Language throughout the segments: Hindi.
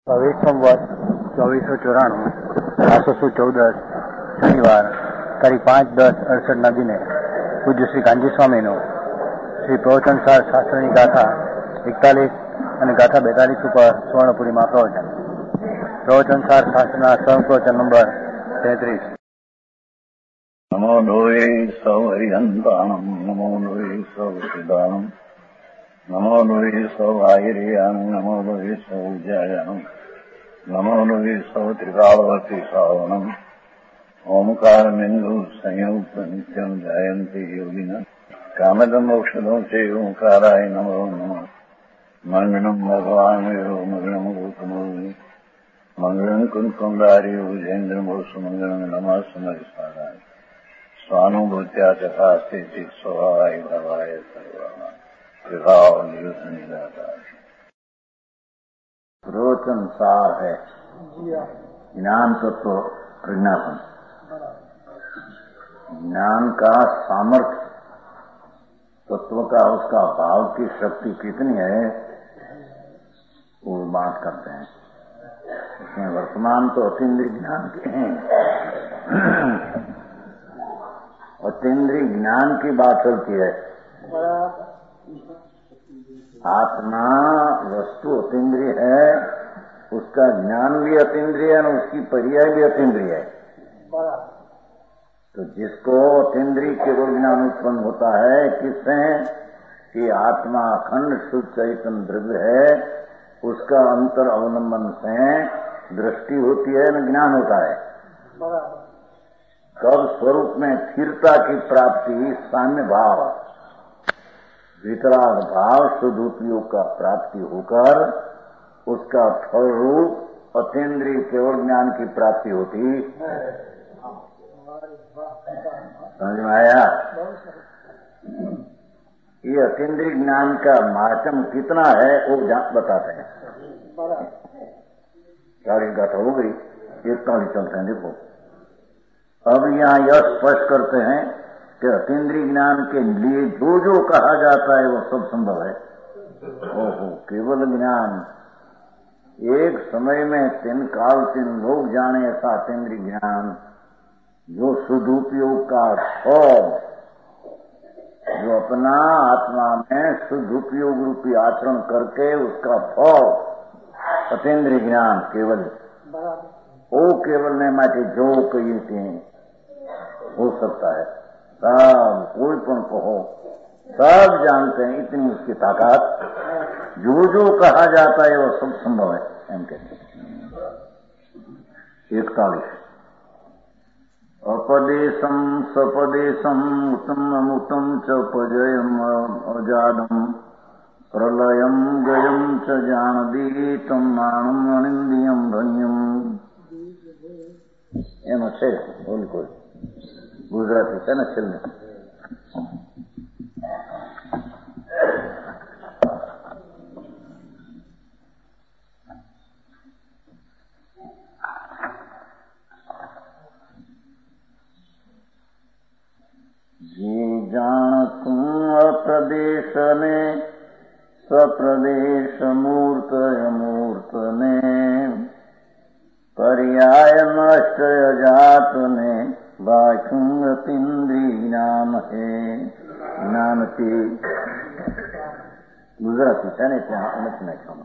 पवित्रम वर्ष 2494 814 શનિવાર તારીખ 5/10/68 દિને પૂજ્ય શ્રી કાંજી સ્વામીનો શ્રી પ્રવચનસાર શાસ્ત્રની ગાથા 41 અને ગાથા 42 ઉપર સુવર્ણપુરીમાં પ્રવચનસાર શાસ્ત્રના સ્વયંપ્રવચન નંબર 33. નમો લોહે સૌ હરિહંતાણમ નમો લોહે સૌ સિદ્ધાણમ નમો લોહે સૌ આયર્યાન નમો લોહે સૌ જયાનમ નમો લોહે સૌ ત્રિકાળવતી શ્રાવણમ ઓમકાર બિંદુ સંયુક્ત નિત્યમ જયંતી યોગિના કામદમ મોક્ષદમ સે ઓંકારાય નમો નમઃ મંગલમ ભગવાન વિરો મંગલમ ગૌતમોની મંગલમ કુંકુંડારી ઉજેન્દ્ર મોક્ષ મંગલમ નમઃ સમરિસારાય स्वानुभूत्या तथा स्थिति स्वभावाय भवाय सर्वमा विभाव नियुक्त निराकार प्रवचन सार है ज्ञान तत्व प्रज्ञापन। ज्ञान का सामर्थ्य तत्व का उसका भाव की शक्ति कितनी है वो बात करते हैं। इसमें वर्तमान तो अतीन्द्रिय ज्ञान के हैं, अतीन्द्रिय ज्ञान की बात चलती है। आत्मा वस्तु अतीन्द्रिय है, उसका ज्ञान भी अतीन्द्रिय है और उसकी पर्याय भी अतीन्द्रिय है। तो जिसको अतीन्द्रिय केवल ज्ञान उत्पन्न होता है किससे कि आत्मा अखंड शुद्ध चैतन्य द्रव्य है, उसका अंतर अवलंबन से दृष्टि होती है न ज्ञान होता है। कब स्वरूप में स्थिरता की प्राप्ति साम्य भाव वितराग भाव शुद्ध उपयोग का प्राप्ति होकर उसका फल रूप अतीन्द्रिय केवल ज्ञान की प्राप्ति होती। समझ में आया? ये अतीन्द्रिय ज्ञान का महात्म कितना है वो बताते हैं। सारी गाथा हो गई, 41 चलते हैं। देखो अब यहाँ यह स्पष्ट करते हैं कि अतीन्द्रिय ज्ञान के लिए जो जो कहा जाता है वो सब संभव है। ओहो, केवल ज्ञान एक समय में 3 काल 3 लोग जाने ऐसा अतीन्द्रिय ज्ञान जो शुद्धोपयोग का फल जो अपना आत्मा में शुद्धोपयोग रूपी आचरण करके उसका फल अतीन्द्रिय ज्ञान केवल वो केवल ने माटे जो कही थी हो सकता है। सब कोई पण कहो सब जानते हैं, इतनी उसकी ताकत जो जो कहा जाता है वो सब संभव है। एम कहते 41 अपदेशम सपदेशम उत्तम उत्तम च पजयम अजादम प्रलयम गयम च जानदीतम माणम अनिंदियम धन्यम। એનો છે બોલ કોઈ ગુજરાતી છે ને છેલ્લે જે જાણતું અપ્રદેશ ને સ્વપ્રદેશ મૂર્ત અમૂર્ત ને पर्याय नष्ट अजात ने बाखुंग तिंद्री ज्ञान है ज्ञान की गुजराती है ने ત્યાં નથી નાખ્યો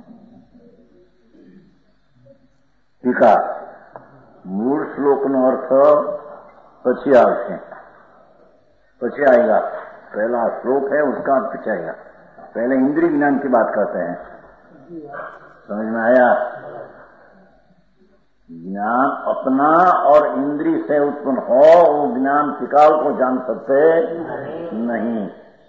ટીકા મૂળ શ્લોકનો અર્થ પછી આવશે, પછી आएगा। पहला श्लोक है उसका अर्थ पीछे आएगा। पहले इंद्रिय ज्ञान की बात करते हैं। समझ में आया? ज्ञान अपना और इंद्रिय से उत्पन्न हो वो ज्ञान त्रिकाल को जान सकते नहीं।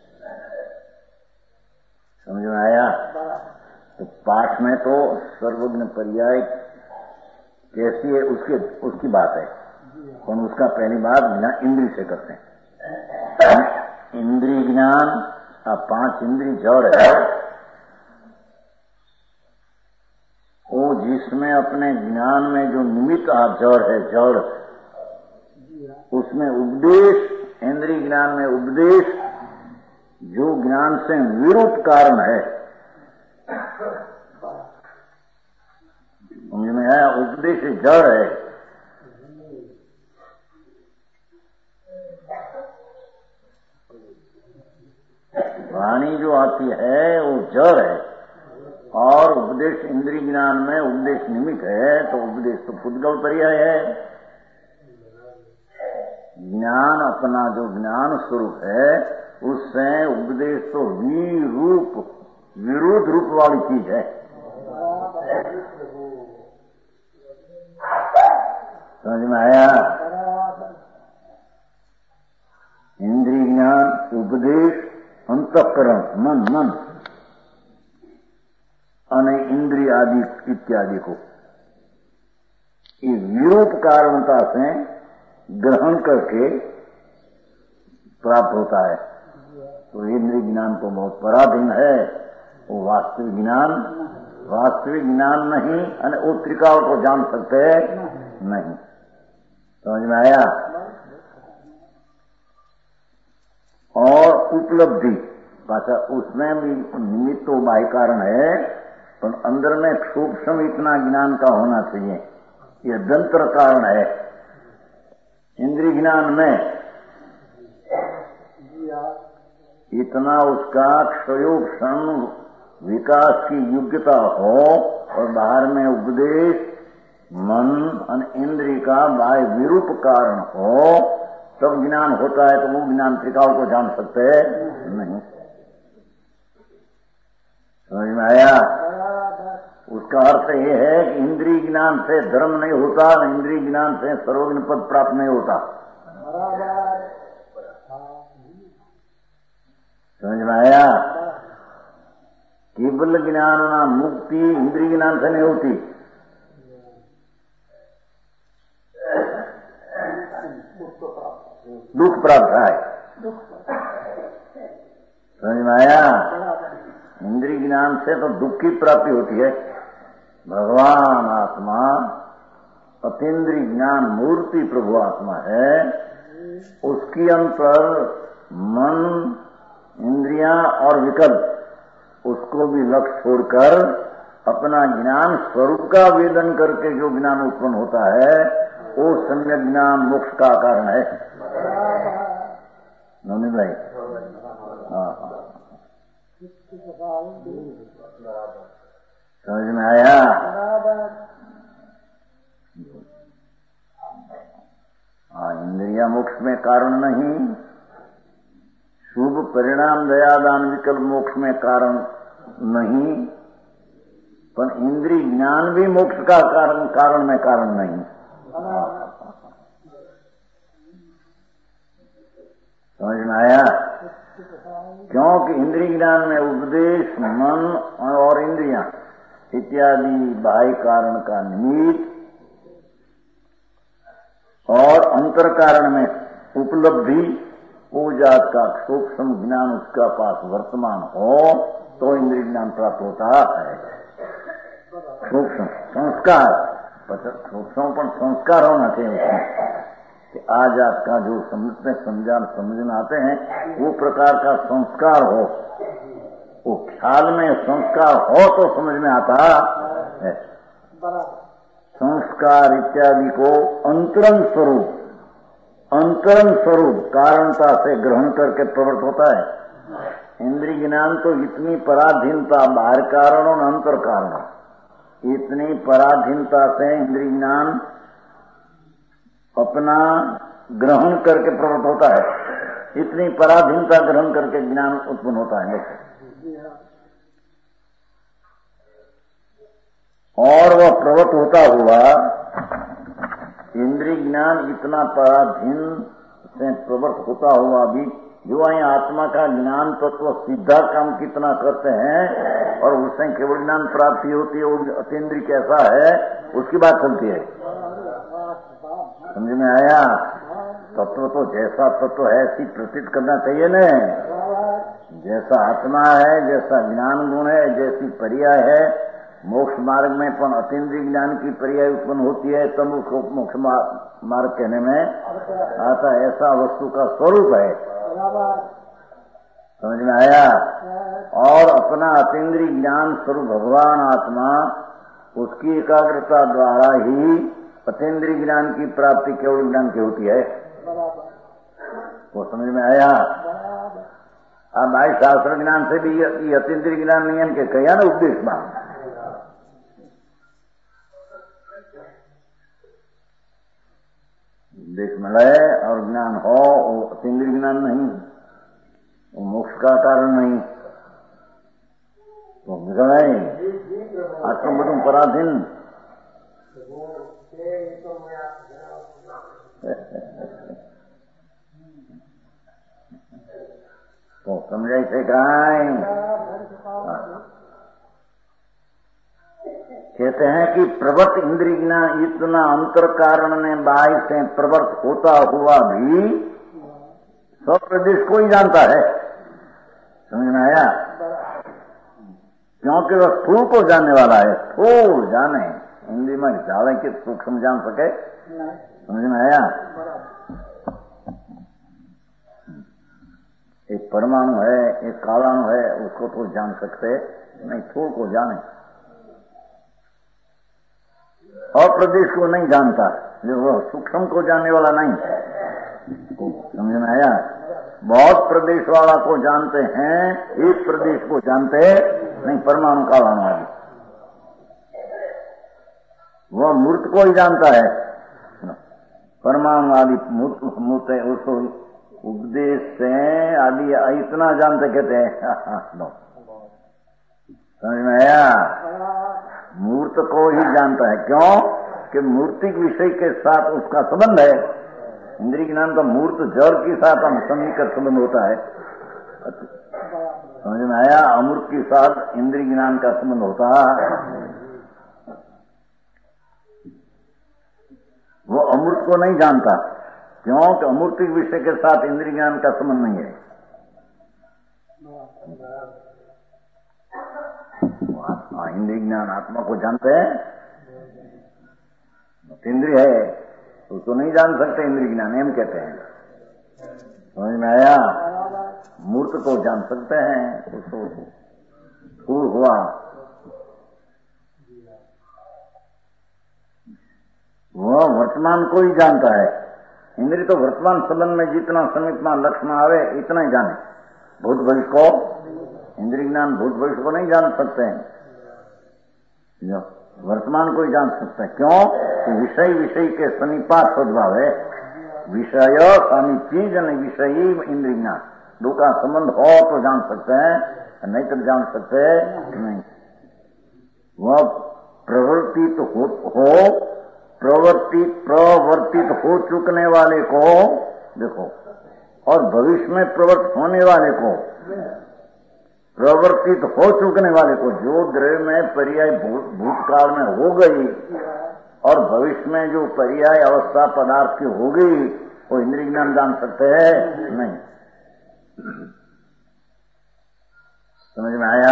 समझ में आया? तो पाठ में तो सर्वज्ञ पर्याय कैसी है उसकी बात है, और उसका पहली बात ज्ञान इंद्रिय से करते हैं। इंद्रिय ज्ञान 5 इंद्रिय जड़ है वो जिसमें अपने ज्ञान में जो निमित्त जड़ है जड़ उसमें उपदेश इंद्रिय ज्ञान में उपदेश जो ज्ञान से विरुद्ध कारण है जैसे जड़ है, वाणी जो आती है वो जड़ है, और उपदेश इंद्रिय ज्ञान में उपदेश निमित्त है, तो उपदेश तो पुद्गल पर्याय है। ज्ञान अपना जो ज्ञान स्वरूप है उससे उपदेश तो विरुद्ध रूप वाली चीज है। समझ में आया? इंद्रिय ज्ञान, उपदेश, अंतःकरण, मन અને इंद्रिय आदि इत्यादि को ये विरूप कारणता से ग्रहण करके प्राप्त होता है। तो इंद्रिय ज्ञान तो बहुत पराधीन है, वो वास्तविक ज्ञान नहीं, और वो त्रिकाल को जान सकते नहीं। समझ में आया? और उपलब्धि पाचा उसमें भी निमित्त तो बाह्य कारण है, पर अंदर में सूक्ष्म इतना ज्ञान का होना चाहिए, यह दंत्र कारण है। इंद्रिय ज्ञान में इतना उसका क्षयोक्षण विकास की योग्यता हो, और बाहर में उपदेश, मन और इंद्रिय का बाह्य विरूप कारण हो, तब ज्ञान होता है। तो वो ज्ञान त्रिकाल को जान सकते नहीं। समझ में आया? उसका अर्थ ये है कि इंद्रिय ज्ञान से धर्म नहीं होता, इंद्रिय ज्ञान से सर्वज्ञ पद प्राप्त नहीं होता। समझ में आया? केवल ज्ञान ना मुक्ति इंद्रिय ज्ञान से नहीं होती। दुख प्राप्त है। समझ में आया? इंद्रिय ज्ञान से तो दुख की प्राप्ति होती है। भगवान आत्मा अतीन्द्रिय ज्ञान मूर्ति प्रभु आत्मा है, उसकी अंतर मन, इंद्रियां और विकल्प, उसको भी लक्ष्य छोड़कर अपना ज्ञान स्वरूप का वेदन करके जो ज्ञान उत्पन्न होता है, वो सम्यक ज्ञान मोक्ष का कारण है। नौनी भाई, हाँ, समझ में आया? हाँ, इंद्रिया मोक्ष में कारण नहीं, शुभ परिणाम दयादान विकल्प मोक्ष में कारण नहीं, पर इंद्रिय ज्ञान भी मोक्ष का कारण में कारण नहीं। समझ में आया? क्योंकि इंद्रिय ज्ञान में उपदेश, मन और इंद्रियां इत्यादि बाह्य कारण का निमित्त, और अंतर कारण में उपलब्धि, वो जात का सूक्ष्म ज्ञान उसका पास वर्तमान हो, तो इंद्रिय ज्ञान प्राप्त होता है। सूक्ष्म संस्कार, सूक्ष्म पर संस्कार होना चाहिए उसमें, कि आज आपका जो समझना आते हैं, वो प्रकार का संस्कार हो, वो ख्याल में संस्कार हो तो समझ में आता है। संस्कार इत्यादि को अंतरंग स्वरूप कारणता से ग्रहण करके प्रवृत्त होता है। इंद्रिय ज्ञान तो इतनी पराधीनता, बाहर कारण और अंतर कारण, इतनी पराधीनता से इंद्रिय ज्ञान अपना ग्रहण करके प्रवृत्त होता है। इतनी पराधीनता ग्रहण करके ज्ञान उत्पन्न होता है। और वह प्रवृत्त होता हुआ इंद्रिय ज्ञान इतना पराधीन से प्रवृत्त होता हुआ भी जो यहाँ आत्मा का ज्ञान तत्व सीधा काम कितना करते हैं, और उससे केवल ज्ञान प्राप्ति होती है, वो अतीन्द्रिय कैसा है उसकी बात चलती है। समझ में आया? तत्व तो जैसा तत्व है ऐसी प्रतीत करना चाहिए न। जैसा आत्मा है, जैसा ज्ञान गुण है, जैसी पर्याय है, मोक्ष मार्ग में पण अतीन्द्रिय ज्ञान की पर्याय उत्पन्न होती है, तब उसको मोक्ष मार्ग कहने में आता है। ऐसा वस्तु का स्वरूप है। समझ में आया? और अपना अतीन्द्रिय ज्ञान स्वरूप भगवान आत्मा उसकी एकाग्रता द्वारा ही अतीन्द्रिय ज्ञान की प्राप्ति केवल ज्ञान की होती है। वो समझ में आया? अब भाई शास्त्र ज्ञान से भी ये अतीन्द्रिय ज्ञान नहीं है, कहा ना उपदेश में देश मिले और ज्ञान हो, वो अतीन्द्रिय ज्ञान नहीं, वो मोक्ष का कारण नहीं। तो आत्म बधु पराधीन तो समझाई से कहीं कहते हैं कि प्रवर्त इंद्रिय ज्ञान इतना अंतर कारण में बाह्य से प्रवर्त होता हुआ भी सब प्रदेश को ही जानता है। समझ में आया? क्योंकि वह स्थूल को जानने वाला है, स्थूल जाने हिंदी में जावे कि सूक्ष्म जान सके। समझ में आया? एक परमाणु है, एक कालाणु है, उसको तो जान सकते नहीं, स्थूल को जाने। और प्रदेश को नहीं जानता, जो वह सूक्ष्म को जानने वाला नहीं। समझ में आया? बहुत प्रदेश वाला को जानते हैं, एक प्रदेश को जानते नहीं, परमाणु कालाणु आदि। वह मूर्त को ही जानता है, परमाणु आदि मूर्त है, उसको उपदेश से आदि इतना जानते कहते हैं। समझ में आया? मूर्त को ही जानता है। क्यों? कि मूर्तिक विषय के साथ उसका संबंध है। इंद्रिय ज्ञान का मूर्त जड़ के साथ हम सन्निकट संबंध होता है। समझ में आया? अमूर्त के साथ इंद्रिय ज्ञान का संबंध होता है। वो अमूर्त को नहीं जानता। क्यों? कि अमूर्तिक विषय के साथ इंद्रिय ज्ञान का संबंध नहीं है। इंद्रिय ज्ञान आत्मा को जानते हैं, इंद्रिय है उसको नहीं जान सकते। इंद्रिय ज्ञान एम कहते हैं। समझ में आया? मूर्त को जान सकते हैं, उसको स्थूल हुआ। वह वर्तमान को ही जानता है। इंद्रिय तो वर्तमान संबंध में जितना समीप में लक्ष्य में आवे इतना ही जाने। भूत भविष्य को इंद्रिय ज्ञान भूत भविष्य को नहीं जान सकते हैं, वर्तमान को ही जान सकते हैं। क्यों? कि विषय विषय के समीपात सद्भाव है। विषय स्वामी चीज नहीं, विषयी इंद्रिय ज्ञान दो का संबंध हो तो जान सकते हैं, नहीं तो जान सकते नहीं। वह प्रवर्तित प्रवर्तित हो चुकने वाले को देखो, और भविष्य में प्रवर्तित होने वाले को, प्रवर्तित हो चुकने वाले को, जो द्रव्य में पर्याय भूतकाल में हो गई और भविष्य में जो पर्याय अवस्था पदार्थ की हो गई, वो इंद्रिय ज्ञान जान सकते हैं नहीं। समझ में आया?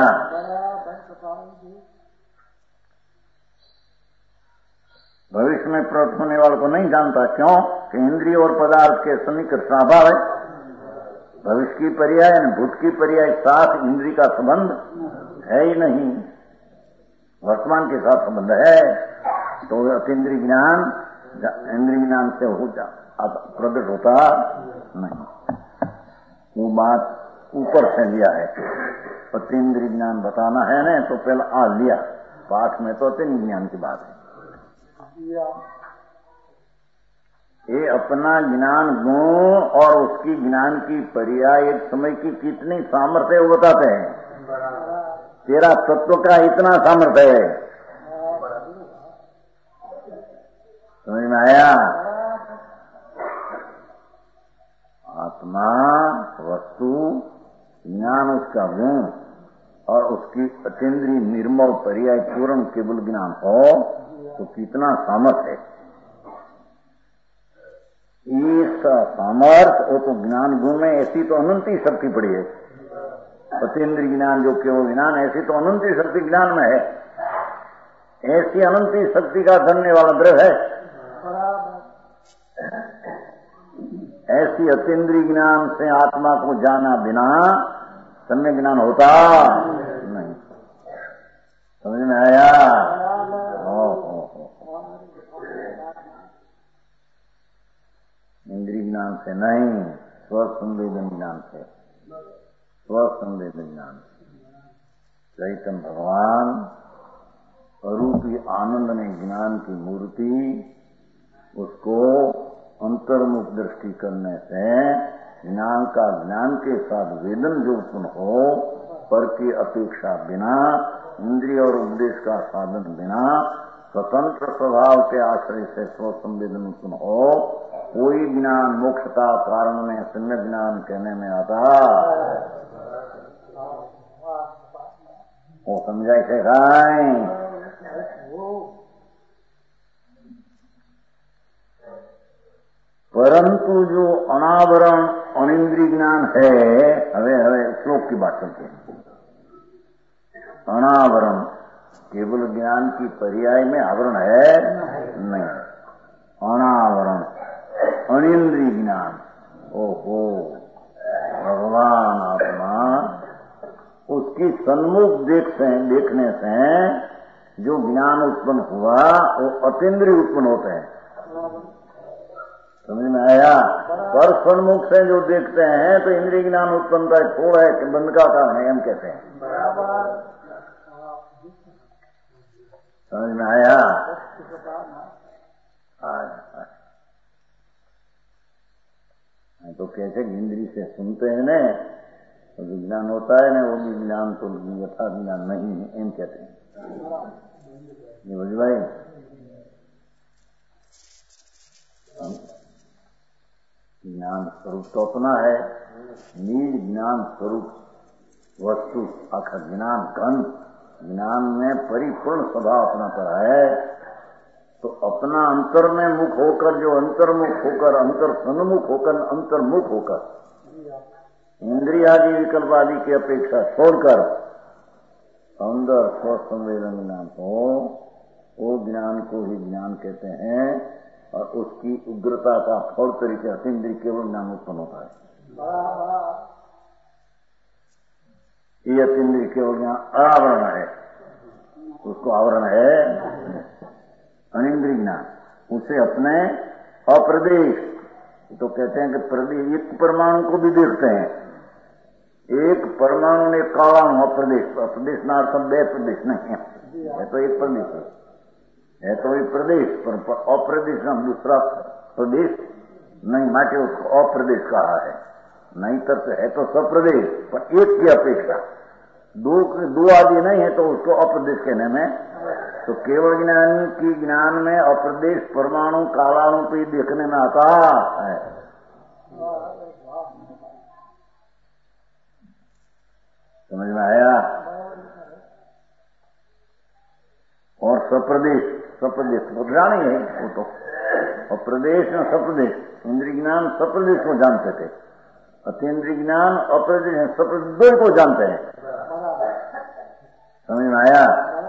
भविष्य में प्रवृत्त होने वाले को नहीं जानता। क्यों? कि इंद्रिय और पदार्थ के सन्निकट स्वभाव है। भविष्य की पर्याय और भूत की पर्याय साथ इंद्रिय का संबंध है ही नहीं, वर्तमान के साथ संबंध है। तो अतीन्द्रिय ज्ञान इंद्रिय ज्ञान से प्रकट होता नहीं। वो बात ऊपर से लिया है। अतीन्द्रिय ज्ञान बताना है ना, तो पहले आ लिया पाठ में, तो अतीन्द्रिय ज्ञान की बात है। ये अपना ज्ञान गुण और उसकी ज्ञान की पर्याय एक समय की कितनी सामर्थ्य वो बताते हैं। तेरा तत्व का इतना सामर्थ्य है। समझ में आया? आत्मा वस्तु ज्ञान उसका गुण और उसकी अतीन्द्रिय निर्मल पर्याय पूर्ण केवल ज्ञान हो तो कितना सामर्थ्य है। इस सामर्थ्य वो तो ज्ञान गुण में ऐसी तो अनंती शक्ति पड़ी है। अतीन्द्रिय ज्ञान जो केवल ज्ञान, ऐसी तो अनंती शक्ति ज्ञान में है। ऐसी अनंती शक्ति का धन्य वाला द्रव्य है। ऐसी अतीन्द्रिय ज्ञान से आत्मा को जाना बिना सम्यक ज्ञान होता नहीं। समझ में आया? ज्ञान से नहीं, स्वसंवेदन ज्ञान से, स्वसंवेदन ज्ञान। चैतन्य भगवान अरूपी आनंद ने ज्ञान की मूर्ति, उसको अंतर्मुख दृष्टि करने से ज्ञान का ज्ञान के साथ वेदन जो उत्पन्न हो, पर की अपेक्षा बिना, इंद्रिय और उपदेश का साधन बिना, स्वतंत्र स्वभाव के आश्रय से स्वसंवेदन उत्पन्न हो, कोई ज्ञान मोक्ष का कारण में सम्यक ज्ञान कहने में आता। वो समझाई से खाए। परंतु जो अनावरण अनिंद्रिय ज्ञान है, हवे श्लोक की बात करते हैं। अनावरण केवल ज्ञान की पर्याय में आवरण है नहीं, अनावरण अनिंद्रिय ज्ञान। ओहो, भगवान आत्मा उसकी सन्मुख देखने से जो ज्ञान उत्पन्न हुआ वो अतीन्द्रिय उत्पन्न होते हैं। समझ में आया? पर सन्मुख से जो देखते हैं तो इंद्रिय ज्ञान उत्पन्न का थोड़ा है कि बंद का कारण है, हम कहते हैं। समझ में आया? तो कैसे इंद्रिय से सुनते हैं न, तो जो ज्ञान होता है ना वो भी ज्ञान तो यथा ज्ञान नहीं है, एम कहते हैं। ये बुझ भाई, ज्ञान स्वरूप तो अपना है, निज ज्ञान स्वरूप वस्तु आखिर ज्ञान घन, ज्ञान में परिपूर्ण स्वभाव अपना पर है। तो अपना अंतर में मुख होकर, जो अंतर्मुख होकर, अंतर सन्मुख होकर, अंतर्मुख होकर, इंद्रियादि विकल्प आदि की अपेक्षा छोड़कर अंदर स्वसंवेदन ज्ञान हो, वो ज्ञान को ही ज्ञान कहते हैं। और उसकी उग्रता का फल तरीके अतीन्द्रिय केवल ज्ञान उत्पन्न होता है। ये अतीन्द्रिय केवल ज्ञान अनावरण है, उसको आवरण है अनिंद्रिय ज्ञान। उसे अपने अप्रदेश, तो कहते हैं कि प्रदेश एक परमाणु को भी देखते हैं। एक परमाणु ने कालाणु अप्रदेश, अप्रदेश ना अर्थ बे प्रदेश नहीं है, तो एक प्रदेश है तो एक प्रदेश, पर अप्रदेश नाम दूसरा प्रदेश नहीं, माटे उसको अप्रदेश कहा है। नहीं तो है तो सप्रदेश, पर एक की अपेक्षा दो आदि नहीं है तो उसको अप्रदेश कहने में। तो केवल ज्ञान की ज्ञान में अप्रदेश परमाणु कालाणु पे देखने में आता है। समझ में आया? और सप्रदेश, सप्रदेश जानी है वो तो, और प्रदेश में सप्रदेश, इंद्रिय ज्ञान सप्रदेश को जानते थे, अतीन्द्रिय ज्ञान अप्रदेश सप्रदेश को जानते हैं। समझ में आया?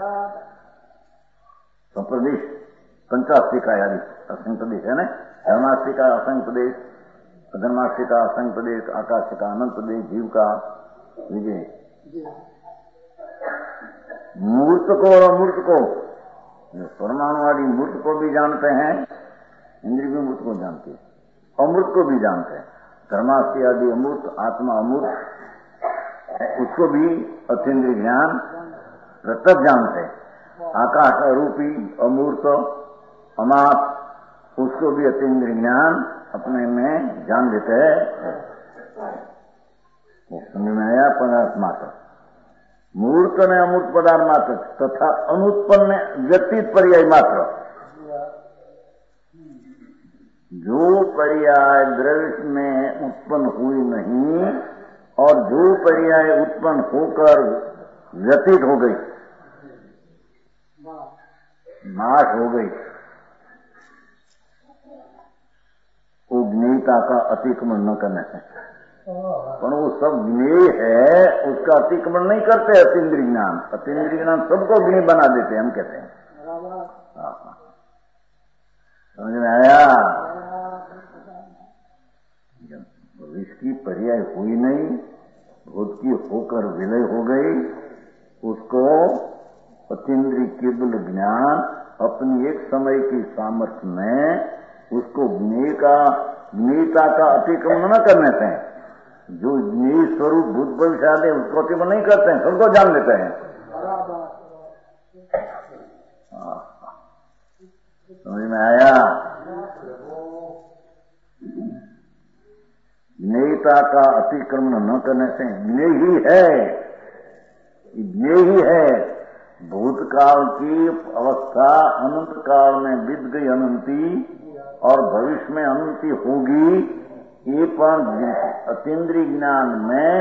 सप्रदेश पंचास्तिका यानी असंग प्रदेश है ना, धर्मास्तिका असंग प्रदेश, अधर्मास्तिका असंग प्रदेश, आकाश का अनंत प्रदेश, जीव का विजय। मूर्त को और अमूर्त को, परमाणु आदि मूर्त को भी जानते हैं, इंद्रिय भी मूर्त को जानती है, अमूर्त को भी जानते हैं। धर्मास्ति आदि अमूर्त, आत्मा अमूर्त, उसको भी अतीन्द्रिय ज्ञान प्रत्यक्ष जानते हैं। आकाश रूपी अमूर्त अमाप, उसको भी अतीन्द्रिय ज्ञान अपने में जान लेते हैं। समझ में आया? पदार्थ मात्र मूर्त ने अमूर्त पदार्थ मात्र तथा अनुत्पन्न व्यतीत पर्याय मात्र। जो पर्याय द्रव्य में उत्पन्न हुई नहीं और जो पर्याय उत्पन्न होकर व्यतीत हो गई, नाश हो गई, वो ज्ञेयता का अतिक्रमण न करने से, पर वो सब ज्ञेय है, उसका अतिक्रमण नहीं करते। अतीन्द्रिय ज्ञान, अतीन्द्रिय ज्ञान सबको ज्ञेय बना देते, हम कहते हैं। समझ में आया? इसकी पर्याय हुई नहीं, भूत की होकर विलय हो गई, उसको अतीन्द्रिय केवल ज्ञान अपनी एक समय की सामर्थ्य में उसको ज्ञेय का ज्ञेयता का अतिक्रमण न करने से जो ज्ञेय स्वरूप भूत भविष्य आदि उसको अतिक्रमण नहीं करते हैं, सबको जान लेते हैं। समझ में आया? ज्ञेयता का अतिक्रमण न करने से ज्ञेय ही है। भूतकाल की अवस्था अनंत काल में बीत गई अनंती और भविष्य में अनंती होगी। ये पर अतीन्द्रिय ज्ञान में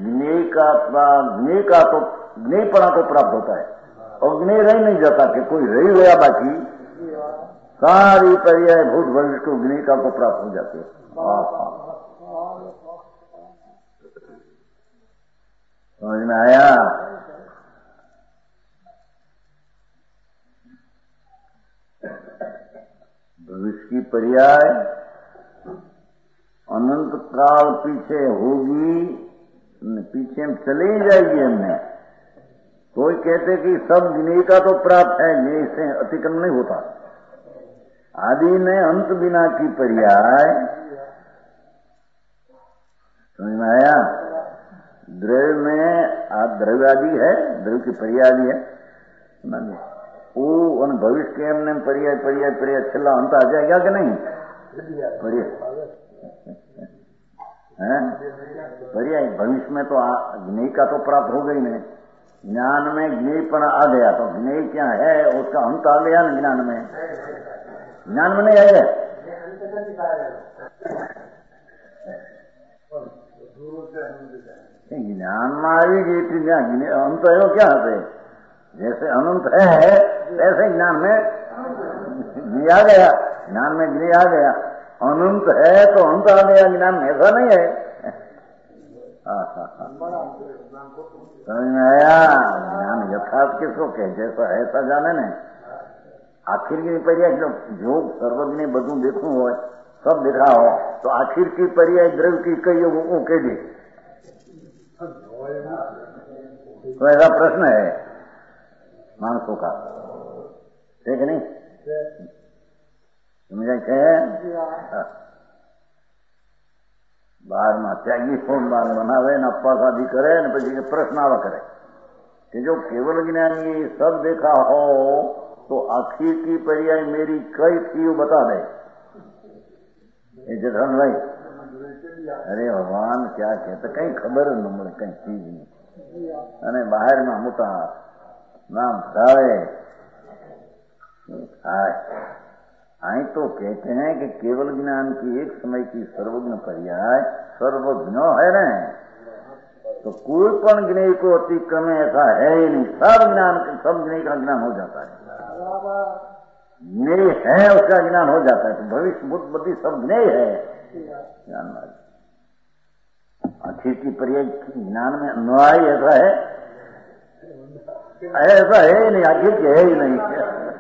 ज्ञेयपणा को प्राप्त होता है और ज्ञेय रह नहीं जाता कि कोई रह गया, बाकी सारी पर्याय भूत भविष्य को ज्ञेयता को प्राप्त हो जाती है। समझ में आया? भविष्य की पर्याय अनंत काल पीछे होगी, पीछे में चले ही जाएगी। हमने कोई कहते कि सब ज्ञेयता तो प्राप्त है, ज्ञेय से अतिक्रमण नहीं होता। आदि में अंत बिना की पर्याय, समझ में आया? द्रव्य में द्रव्य आदि है, द्रव्य की पर्याय आदि है वो भविष्य के हमने पर्याय छला अंत आ जाएगा कि नहीं? पर्याय भविष्य में तो ज्ञेय का तो प्राप्त हो गई नहीं। ज्ञान में ज्ञेयपना आ गया तो ज्ञेय क्या है उसका अंत आ गया ना। ज्ञान में नहीं आएगा। ज्ञान में आई गई अंत है क्या है? जैसे अनंत है वैसे ज्ञान में ज्ञेय आ गया। ज्ञान में ज्ञेय आ गया। अनंत है तो अंत आ गया, ज्ञान में ऐसा नहीं है। समझ में आया? ज्ञान यथार्थ किसको कहे? जैसा है ऐसा जाने ने। आखिर की पर्याय जो सर्वज्ञ बधु देखू हो, सब देखा हो तो आखिर की पर्याय द्रव्य की कही हो वो कह दी। तो ऐसा प्रश्न है मानसों का, ठीक है नहीं? समझा है? बाहर में त्यागी फोन बार बनावे न अपा शादी करे न પછી प्रश्न आवा करे कि जो केवल ज्ञानी सब देखा हो तो आखिर की पर्याय मेरी कई थी वो बता दे। जधन भाई, अरे भगवान क्या कहते, कहीं खबर न મળે, कहीं चीज नहीं। અને બહારમાં મોટા નામ ભરાવે आई तो कहते हैं कि केवल ज्ञान की एक समय की सर्वज्ञ पर्याय सर्वज्ञ है ना, तो कोई पण ज्ञेय को अतिक्रम ऐसा है ही नहीं। सब ज्ञेय का ज्ञान हो जाता है। ज्ञेय है उसका ज्ञान हो जाता है। तो भविष्य भूत बुद्धि सब ज्ञेय है ज्ञान में। आखिर की पर्याय ज्ञान में अन्वय ऐसा है ही नहीं, आखिर के है ही नहीं।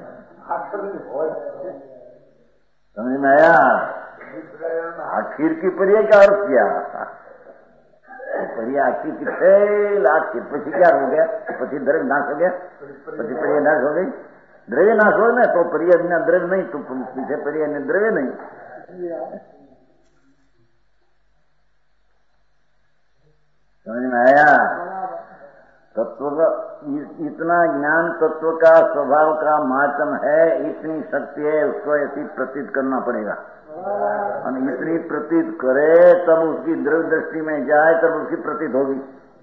समझ में आया? आखिर की पर्याय का अर्थ क्या? पर्याय आखिर की फेल आखिर પછી क्या हो गया? પછી द्रव्य नाश हो गया, પછી पर्याय नाश हो गई। द्रव्य नाश हो ना तो पर्याय बिना द्रव्य नहीं, तो पीछे पर्याय ने द्रव्य नहीं। समझ में आया? तत्व का इतना ज्ञान तत्व का स्वभाव का मातम है, इतनी शक्ति है, उसको ऐसी प्रतीत करना पड़ेगा। और इतनी प्रतीत करे तब उसकी द्रव्य दृष्टि में जाए तब उसकी प्रतीत होगी।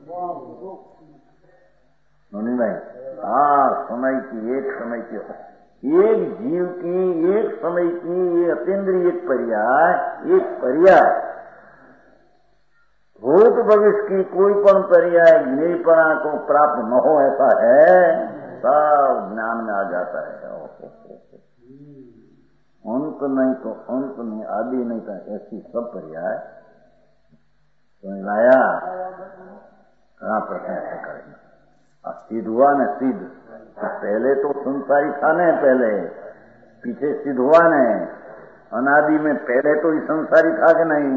नहीं भाई, समय की एक जीव की एक समय की ये अतीन्द्रिय एक पर्याय भूत भविष्य की कोई पण पर्याय ज्ञेयपणा को प्राप्त न हो ऐसा है, सब ज्ञान में आ जाता है। अंत नहीं तो अंत नहीं, आदि नहीं तो ऐसी सब पर्याय समझ आया। कहाँ प्रश्न ऐसा करेंगे? सिद्ध हुआ न सिद्ध, तो पहले तो संसारी था न, पहले पीछे सिद्ध हुआ न। अनादि में पहले तो ये संसारी था कि नहीं?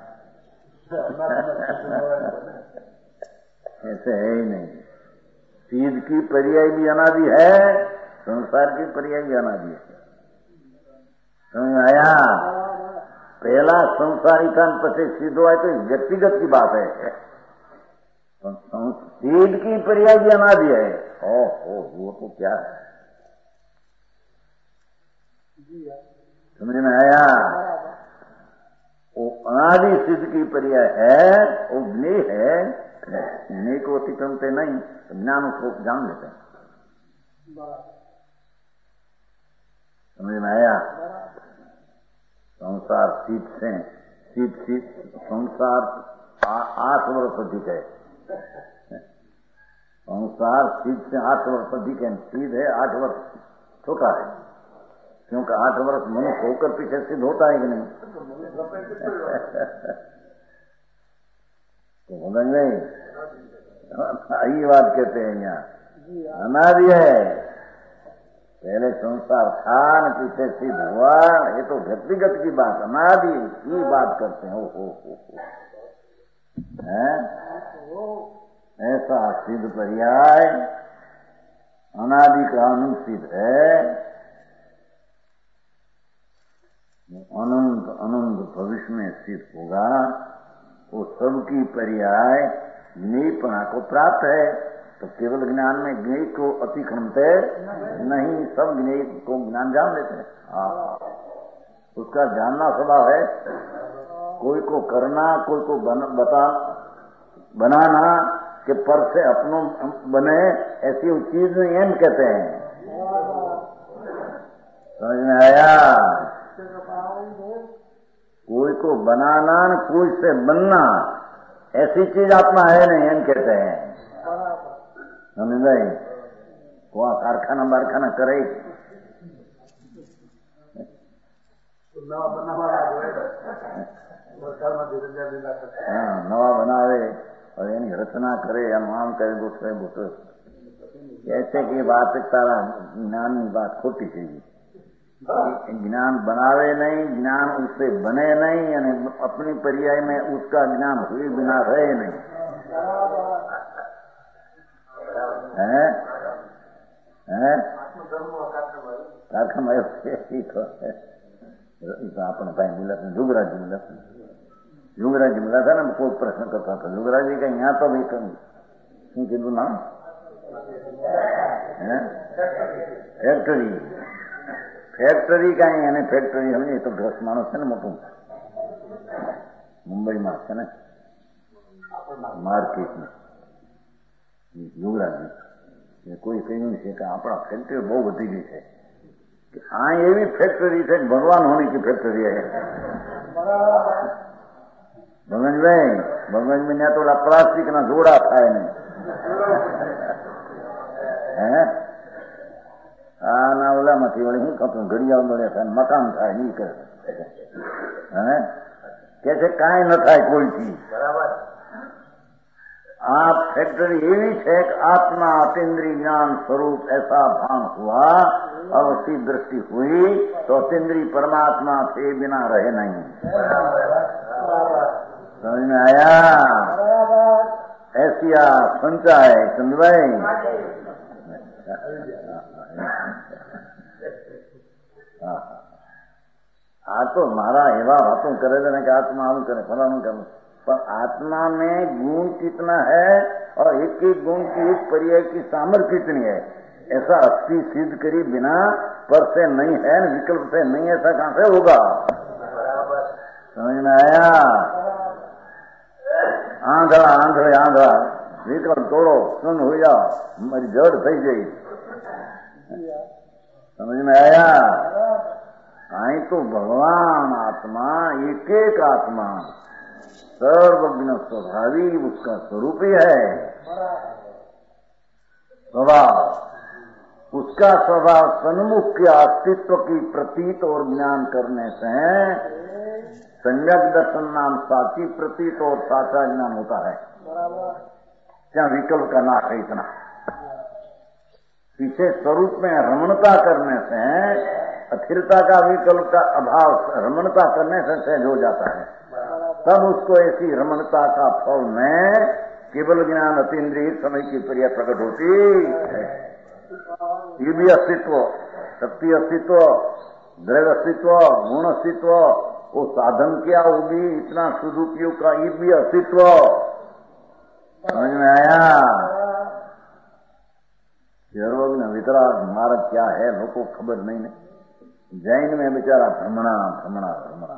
ऐसे है ही नहीं। सिद्ध की पर्याय भी अनादि है, संसार की पर्याय भी अनादि है। समझ आया? पहला संसारी था पछे सीधो आए तो व्यक्तिगत की बात है। सीध की पर्याय भी अनादि है। ओ वो तो क्या है, समझ में आया? वो अनादि सिद्ध की पर्याय है, वो ज्ञेय है। ज्ञेय को अतिक्रमते नहीं, ज्ञान उसको जान लेते हैं। समझ में आया? संसार सीध संसार 8 वर्ष अधिक है। संसार सीध से 8 वर्ष अधिक है। सीध है 8 वर्ष छोटा है, क्योंकि 8 वर्ष मनुष्य होकर पीछे सिद्ध होता है कि नहीं? तो समझ गए? यही बात कहते हैं यहाँ, अनादि है। पहले संसार था न पीछे सिद्ध हुआ, ये तो व्यक्तिगत की बात, अनादि की बात करते हैं। हो ऐसा सिद्ध पर्याय अनादि का अनुसिद्ध है। अनंत भविष्य में सिद्ध होगा। वो सबकी पर्याय ज्ञेयपना को प्राप्त है। तो केवल ज्ञान में ज्ञेय को अतिक्रमते नहीं, सब ज्ञेय को ज्ञान जान लेते हैं। उसका जानना स्वभाव है। कोई को करना, कोई को बनाना कि पर से अपनों बने, ऐसी वो चीज नहीं है कहते हैं। समझ में आया? कोई को बनाना न कोई से बनना, ऐसी चीज आत्मा है नहीं, हम कहते हैं। समझ गए? वहां कारखाना बारखाना करे, नवा बनावे और यानी रचना करे, अनुमान करे, दूसरे ऐसे की बात तारा ज्ञान की बात खोटी थी। ज्ञान बनावे नहीं, ज्ञान उससे बने नहीं, यानी अपनी पर्याय में उसका ज्ञान हुए बिना रहे नहीं है। આપણે ભાઈ બોલા जुगराजी मिला था ना, कोई प्रश्न करता था जुगराजी का, यहाँ तो भी શું કીધું નામ? ફેક્ટરી કાંઈ એને ફેક્ટરી સમજી તો 10 માણસ છે ને મોટું મુંબઈમાં છે ને માર્કેટમાં યુવરાજી કોઈ કહ્યું છે કે આપણા ફેક્ટરી બહુ વધી ગઈ છે કે આ એવી ફેક્ટરી છે કે ભગવાન હોની की फैक्ट्री है। ભગવાન में ત્યાં તો ઓલા પ્લાસ્ટિકના જોડા થાય ને ના ઓલામાંથી વળી શું થતું, ઘડિયાળ મળે થાય, મકાન થાય, નહીં કરે કે છે કાંઈ ન થાય કોઈથી। आप फैक्ट्री एवी है कि आत्मा अतीन्द्रिय ज्ञान स्वरूप ऐसा भान हुआ और उसकी दृष्टि हुई तो अतीन्द्रिय परमात्मा से बिना रहे नहीं। समझ में आया? ऐसिया संचाय समझाए। आ तो मारा एवा बातों करे थे कि आत्मा आम करे फलानु करे, पर आत्मा में गुण कितना है और एक एक गुण की एक पर्याय की सामर्थ्य कितनी है, ऐसा अस्थि सिद्ध करी बिना पर से नहीं है, विकल्प से नहीं, ऐसा कहां से होगा? समझ में आया? आंधड़ा आंधड़े आंधड़ा विकल्प तोड़ो, सुन हो जाओ, हमारी जड़ थी गई। समझ में आया? आई तो भगवान आत्मा एक एक आत्मा सर्वज्ञ स्वभावी उसका स्वरूप ही है। स्वभाव उसका स्वभाव सन्मुख के अस्तित्व की प्रतीत और ज्ञान करने से सम्यक दर्शन नाम साची प्रतीत और साचा ज्ञान होता है। क्या विकल्प का नाश है इतना? पीछे स्वरूप में रमणता करने से अस्थिरता का विकल्प का अभाव रमणता करने से सहज हो जाता है, तब उसको ऐसी रमणता का फल में केवल ज्ञान अतीन्द्रिय समय की प्रिय प्रकट होती है। ये भी अस्तित्व, शक्ति अस्तित्व, द्रव्य अस्तित्व, गुण अस्तित्व, वो साधन क्या होगी, इतना सदुपयोग का ये भी अस्तित्व समझ में आया। सर्वज्ञ वितराग मार्ग क्या है लोगों को खबर नहीं। जैन में बेचारा भ्रमणा भ्रमणा भ्रमणा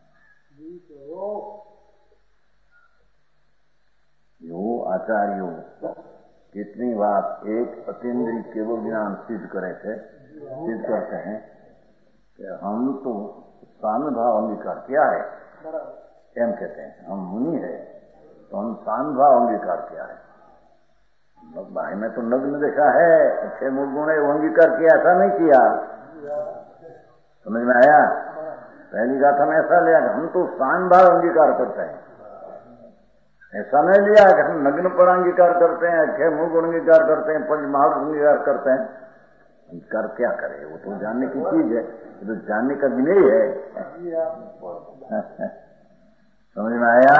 यो आचार्यो कितनी बात एक अतीन्द्रिय केवल ज्ञान सिद्ध करते हैं कि हम तो सानुभाव अंगीकार किया है, एम कहते हैं हम मुनि है तो हम सानुभाव अंगीकार किया है। भाई में तो नग्न देखा है, अच्छे मुर्गों ने वो अंगीकार किया, ऐसा नहीं किया। समझ में आया। पहली गाथा में ऐसा लिया कि हम तो सानुभाव अंगीकार करते हैं, ऐसा नहीं लिया कि हम नग्न पर अंगीकार करते हैं, अच्छे मुर्ग अंगीकार करते हैं, पंच महाभूत अंगीकार करते हैं। अंगीकार क्या करे, वो तो जानने की चीज है, तो जानने का विनय है। समझ में आया।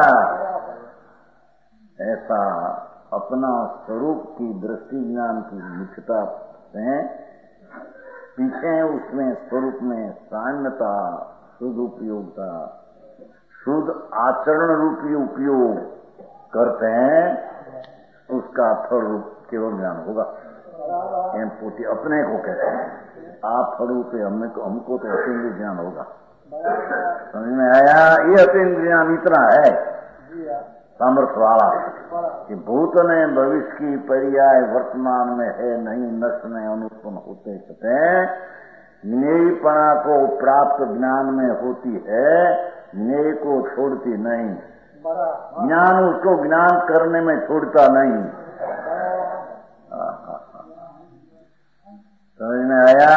ऐसा अपना स्वरूप की दृष्टि ज्ञान की मुख्यता से पीछे उसमें स्वरूप में साम्यता, शुद्ध उपयोगिता, शुद्ध आचरण रूपी उपयोग करते हैं, उसका फल रूप केवल ज्ञान होगा। एम पोती अपने को कहते हैं, आप फल रूप हमको तो अतीन्द्रिय ज्ञान होगा। समझ में आया। ये अतीन्द्रिय ज्ञान इतना है सामर्थ्य वाला कि भूत ने भविष्य की पर्याय वर्तमान में है नहीं, नष्ट में अनुत्पन्न होते ज्ञेयपणा को प्राप्त ज्ञान में होती है, ज्ञेय को छोड़ती नहीं, ज्ञान उसको ज्ञान करने में छोड़ता नहीं। समझ में आया।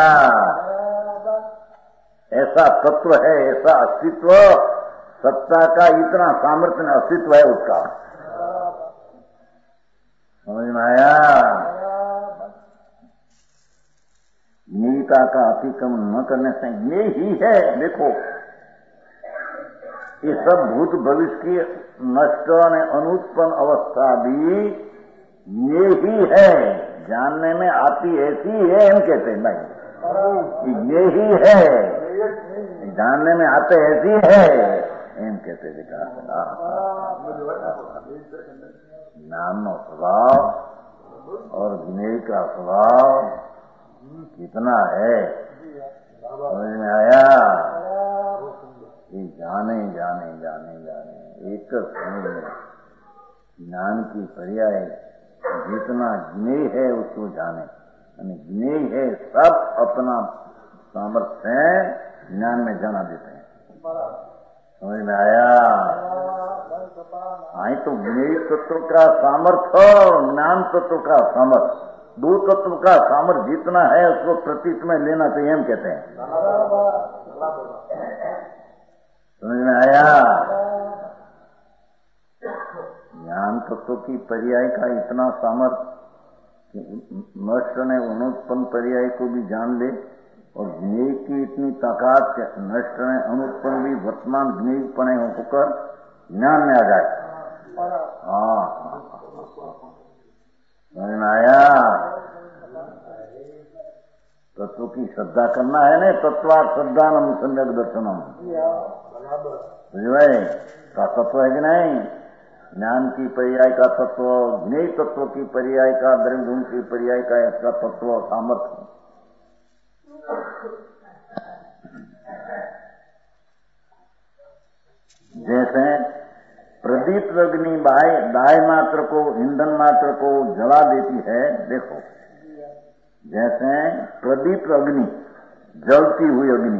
ऐसा तत्व है, ऐसा अस्तित्व, सत्ता का इतना सामर्थ्य अस्तित्व है उसका। समझ में आया। नीता का अतिक्रमण न करने से ये ही है। देखो ये सब भूत भविष्य की नष्ट और अनुत्पन्न अवस्था भी ये ही है, जानने में आती ऐसी है, हम कहते हैं नहीं ये ही है, जानने में आते ऐसी है, एम कहते बेटा। ज्ञान का स्वभाव और ज्ञेय का स्वभाव कितना है, समझ में आया। ये जाने जाने जाने जाने एक समय में ज्ञान की पर्याय जितना ज्ञेय है उसको जाने, ज्ञेय है सब अपना सामर्थ्य से ज्ञान में जाना देते हैं। समझ में आया। आई तो ज्ञेय तत्व का सामर्थ्य और ज्ञान तत्व का सामर्थ्य, दो तत्व का सामर्थ्य जितना है उसको प्रतीत में लेना चाहिए, हम कहते हैं। समझ में आया। ज्ञान तत्व की पर्याय का इतना सामर्थ्य नष्ट ने अनुत्पन्न पर्याय को भी जान ले, और ज्ञेय की इतनी ताकत नष्ट ने अनुत्पन्न भी वर्तमान ज्ञेयपणे होकर ज्ञान में आ जाए। समझ में आया। तत्व की श्रद्धा करना है ना, तत्वार श्रद्धानम सम्यक दर्शनम, बुझे का तत्व है कि नहीं। ज्ञान की पर्याय का तत्व, ज्ञेय तत्व की पर्याय का, द्रव्य की पर्याय का इसका तत्व सामर्थ्य। जैसे प्रदीप अग्नि दाय मात्र को, ईंधन मात्र को जला देती है। देखो जैसे प्रदीप अग्नि, जलती हुई अग्नि,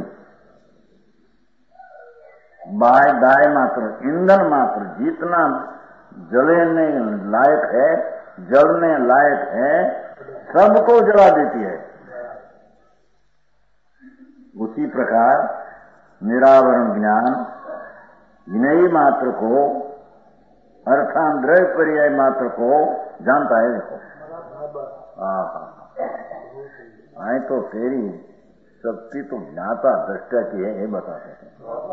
दाय मात्र, ईंधन मात्र जितना जलने लायक है, जलने लायक है, सबको जला देती है। उसी प्रकार निरावरण ज्ञान ज्ञेय मात्र को अर्थात द्रव्य पर्याय मात्र को जानता है। देखो आए तो तेरी शक्ति तो ज्ञाता दृष्टा की है, ये बताते हैं।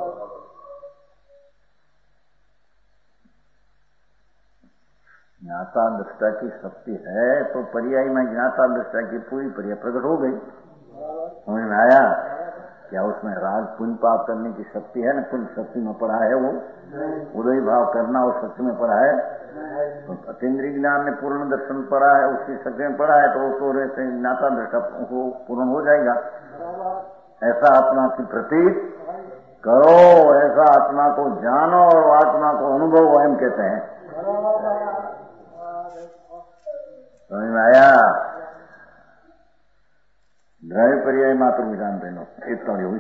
ज्ञाता दृष्टा की शक्ति है तो पर्याय में ज्ञाता दृष्टा की पूरी पर्याय प्रकट हो गई। समझ में आया। क्या उसमें राग पुण्य पाप करने की शक्ति है? ना पुण्य शक्ति में पड़ा है, वो उदय भाव करना उस शक्ति में पड़ा है। तो अतीन्द्रिय ज्ञान ने पूर्ण दर्शन पड़ा है, उसकी शक्ति में पड़ा है, तो वो तो रहते ज्ञाता दृष्टा वो पूर्ण हो जाएगा। ऐसा आत्मा की प्रतीत करो, ऐसा आत्मा को जानो और आत्मा को अनुभव एम कहते हैं। समझ में आया? द्रव्य पर्याय मात्र विधान देना इतना हुई।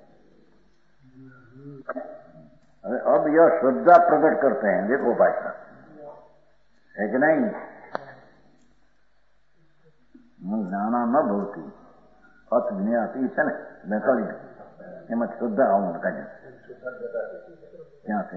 अब यह श्रद्धा प्रकट करते हैं, देखो भाई साहब, है कि नहीं? ज्ञाना न भवती अत ज्ञाती है ना, બેતાળી એમાં શ્રદ્ધા આવું કાઢે ક્યાં છે?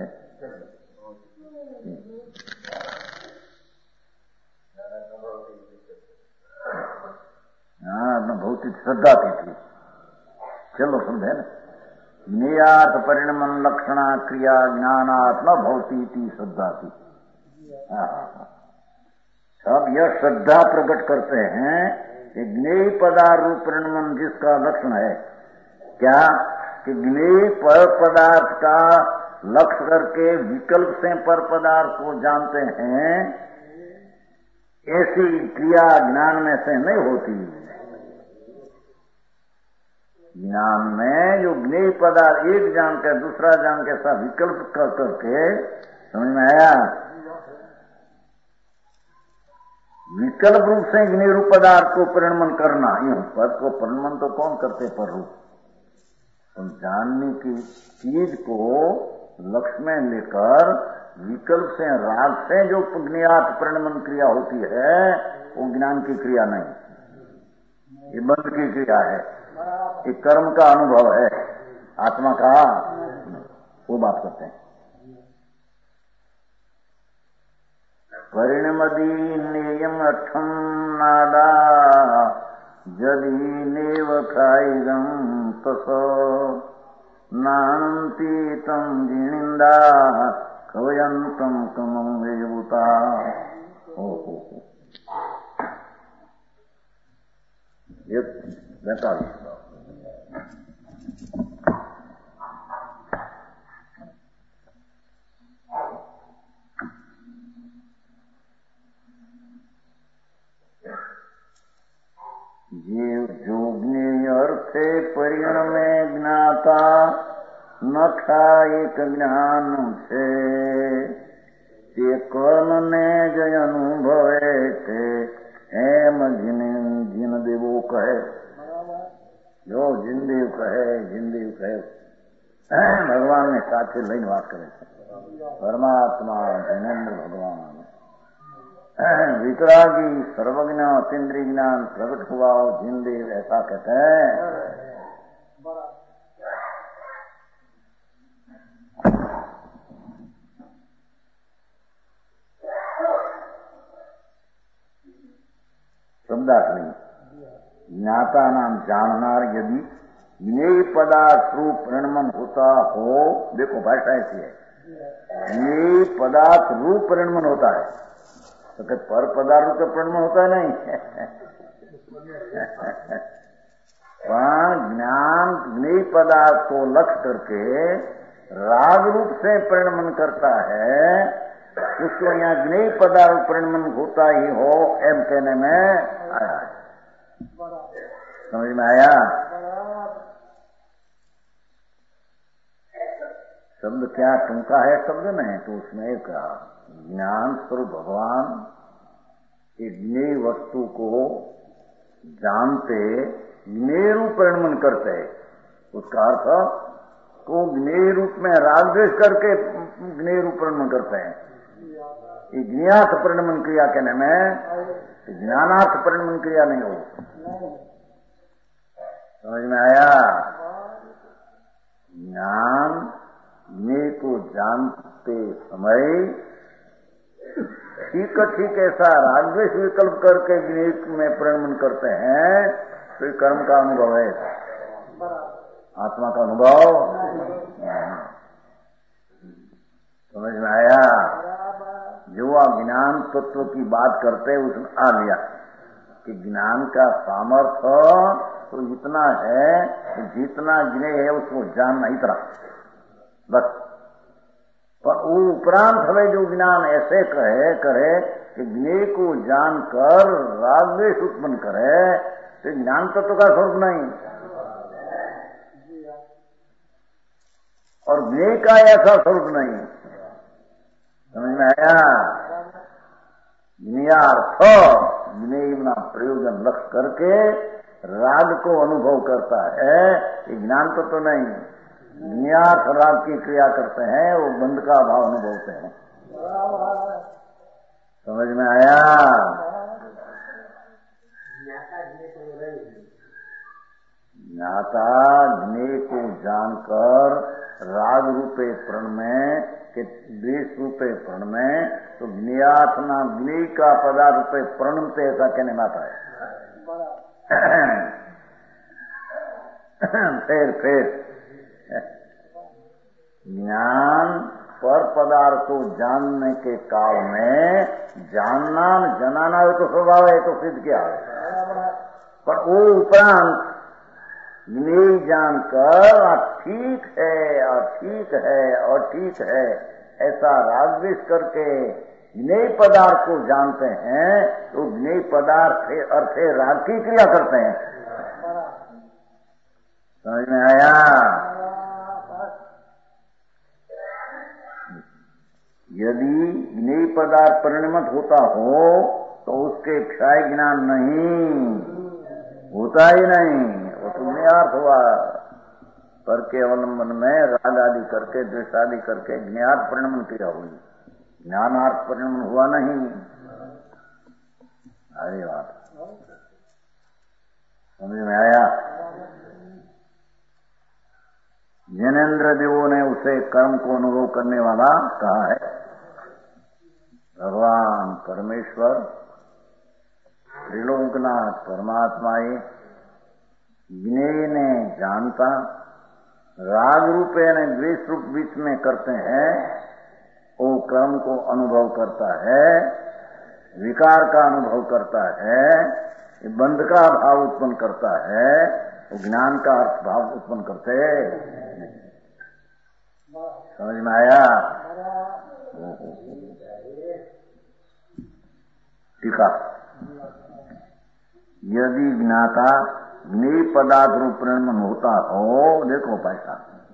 हाँ, अपना भौतिक श्रद्धा थी। चलो समझे ना, ज्ञेयात परिणमन लक्षणा क्रिया ज्ञानात् न भवती थी श्रद्धा थी। अब यह श्रद्धा प्रकट करते हैं कि ज्ञेय पदार्थ रूप परिणमन जिसका लक्षण है, क्या कि ज्ञेय पर पदार्थ का लक्ष्य करके विकल्प से पर पदार्थ को जानते हैं, ऐसी क्रिया ज्ञान में से नहीं होती। ज्ञान में जो ज्ञेय पदार्थ एक जान के दूसरा जान के साथ विकल्प कर करके, समझ में आया? विकल्प रूप से ज्ञेय रूप पदार्थ को परिणमन करना, यूं पद को परिणमन तो कौन करते? पर रूप। तो जानने की चीज को लक्ष्य में लेकर विकल्प से राग से जो ज्ञात परिणमन क्रिया होती है, वो ज्ञान की क्रिया नहीं, ये बंध की क्रिया है, ये कर्म का अनुभव है, आत्मा का वो बात करते हैं। परिणमदीनेयम अर्थम नादा यदि नेव खाइगम तसो नानंती तम जिनिंदा कवयंतम कमं वेयुता। ये 45 जीव जोग्ने अर्थे परिणमे ज्ञाता न खायिक ज्ञान से कर्म ने जय अनुभवे थे एम जिन देवो कहे, जो जिनदेव कहे भगवान ने साथ लઈને વાત કરે છે। परमात्मा जिनेन्द्र भगवान वितरागी सर्वज्ञ अतीन्द्रिय ज्ञान प्रकट हुआ जिनदेव, ऐसा कहते हैं। शब्दार्थ ज्ञाता नाम जाननार यदि ज्ञेय पदार्थ रूप परिणमन होता हो, देखो भाषा ऐसी है, ज्ञेय पदार्थ रूप परिणमन होता है, तो क्या पर पदार्थ का परिणमन होता है? नहीं। ज्ञान ज्ञेय पदार्थ को लक्ष्य करके राग रूप से परिणमन करता है, उसको यहाँ ज्ञेय पदार्थ परिणमन होता ही हो एम कहने में आया है। समझ में आया? शब्द क्या टूंका है? शब्द नहीं, तो उसमें एक ज्ञान स्वरूप भगवान एक ज्ञेय वस्तु को जानते, ज्ञेय रूप परिणमन करते, उसका अर्थ को ज्ञेय रूप में राग द्वेष करके ज्ञेय रूप परिणमन करते हैं। ये ज्ञात परिणमन क्रिया कहने में ज्ञानार्थ परिणमन क्रिया नहीं हो। समझ में आया? ज्ञान ज्ञेय को जानते समय ठीक ऐसा रागद्वेष विकल्प करके ज्ञेय में परिणमन करते हैं, तो कर्म का अनुभव है, आत्मा का अनुभव। समझ में आया? जो ज्ञान तत्व की बात करते उसमें आ लिया कि ज्ञान का सामर्थ्य तो इतना है कि जितना ज्ञेय है उसको जानना इतना बस। पर वो उपरांत हमें जो ज्ञान ऐसे करे कि ज्ञेय को जानकर राग द्वेष उत्पन्न करे, तो ज्ञान तत्व का स्वरूप नहीं और ज्ञेय का ऐसा स्वरूप नहीं। समझ में आया? ज्ञेयार्थ ज्ञेय ना प्रयोजन लक्ष्य करके राग को अनुभव करता है, ये ज्ञान तो नहीं। ज्ञेयार्थ राग की क्रिया करते हैं, वो बंध का भाव अनुभवते हैं। समझ में आया? ज्ञाता ज्ञेय को जानकर राग रूपे प्रण में कि द्वेष रूपे प्रण में, तो ज्ञेयार्थ नाम ज्ञेय का पदार्थ रूपे प्रण से ऐसा कहने में आता है। फिर ज्ञान पर पदार्थ को जानने के काल में जानना जनाना हो तो स्वभाव है, तो सिद्ध क्या है। पर वो उपरांत ज्ञेय जानकर ठीक है और ठीक है और ठीक है ऐसा राग द्वेष करके ज्ञेय पदार्थ को जानते हैं, तो ज्ञेय पदार्थ अर्थ राग की क्रिया करते हैं। समझ में आया? यदि ज्ञेय पदार्थ परिणमित होता हो तो उसके क्षय ज्ञान नहीं होता ही नहीं, वो तो ज्ञेयार्थ हुआ। पर के अवलंबन में राग आदि करके द्वेष आदि करके ज्ञेयार्थ परिणमन क्रिया हुई, ज्ञानार्थ परिणमन हुआ नहीं। अरे बात समझ में आया? ज्ञानेन्द्र देवों ने उसे कर्म को अनुभव करने वाला कहा है। भगवान परमेश्वर त्रिलोकनाथ परमात्मा ज्ञेय ने जानता, राग रूपे ने द्वेष रूप बीच में करते हैं, वो कर्म को अनुभव करता है, विकार का अनुभव करता है, बंध का भाव उत्पन्न करता है, वो ज्ञान का अर्थ भाव उत्पन्न करते हैं। समझ में आया? ठीक है। यदि ज्ञाता ज्ञेय पदार्थ रूप परिणमन होता हो, देखो पैसा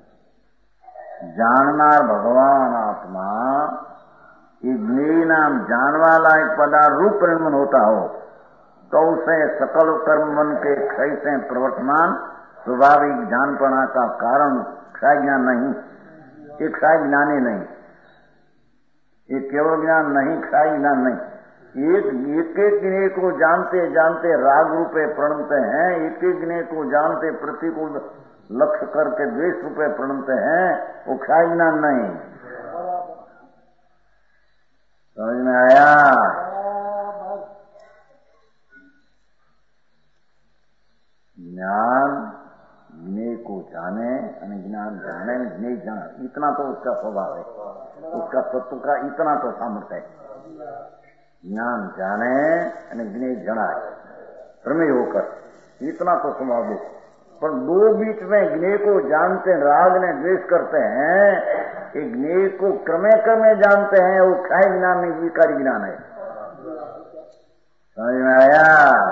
जाननार भगवान आत्मा ये ज्ञेय नाम जानवाला एक पदार्थ रूप परिणमन होता हो, तो उसे सकल कर्म के क्षय से प्रवर्तमान स्वाभाविक जानपना का कारण क्षय ज्ञान नहीं, ये क्षय ज्ञान ही नहीं, ये केवल ज्ञान नहीं, क्षय ज्ञान नहीं। एक एक ज्ञेय को जानते जानते राग रूपे प्रणमते हैं, एक एक ज्ञेय को जानते प्रतिकूल लक्ष्य करके द्वेष रूपे प्रणमते हैं, वो क्षय ज्ञान नहीं। समझ में आया? ज्ञान ज्ञेय को जाने, ज्ञान जाने, ज्ञेय जाने, इतना तो उसका स्वभाव है, उसका तत्व का इतना तो सामर्थ्य है। ज्ञान जाने ज्ञेय जनाए प्रमेय होकर, इतना तो स्वभाव है। पर दो बीच में ज्ञेय को जानते राग ने द्वेष करते हैं, एक ज्ञेय को क्रमे क्रमे जानते हैं, वो क्षय ज्ञान नहीं, विकारी ज्ञान है। समझ में आया?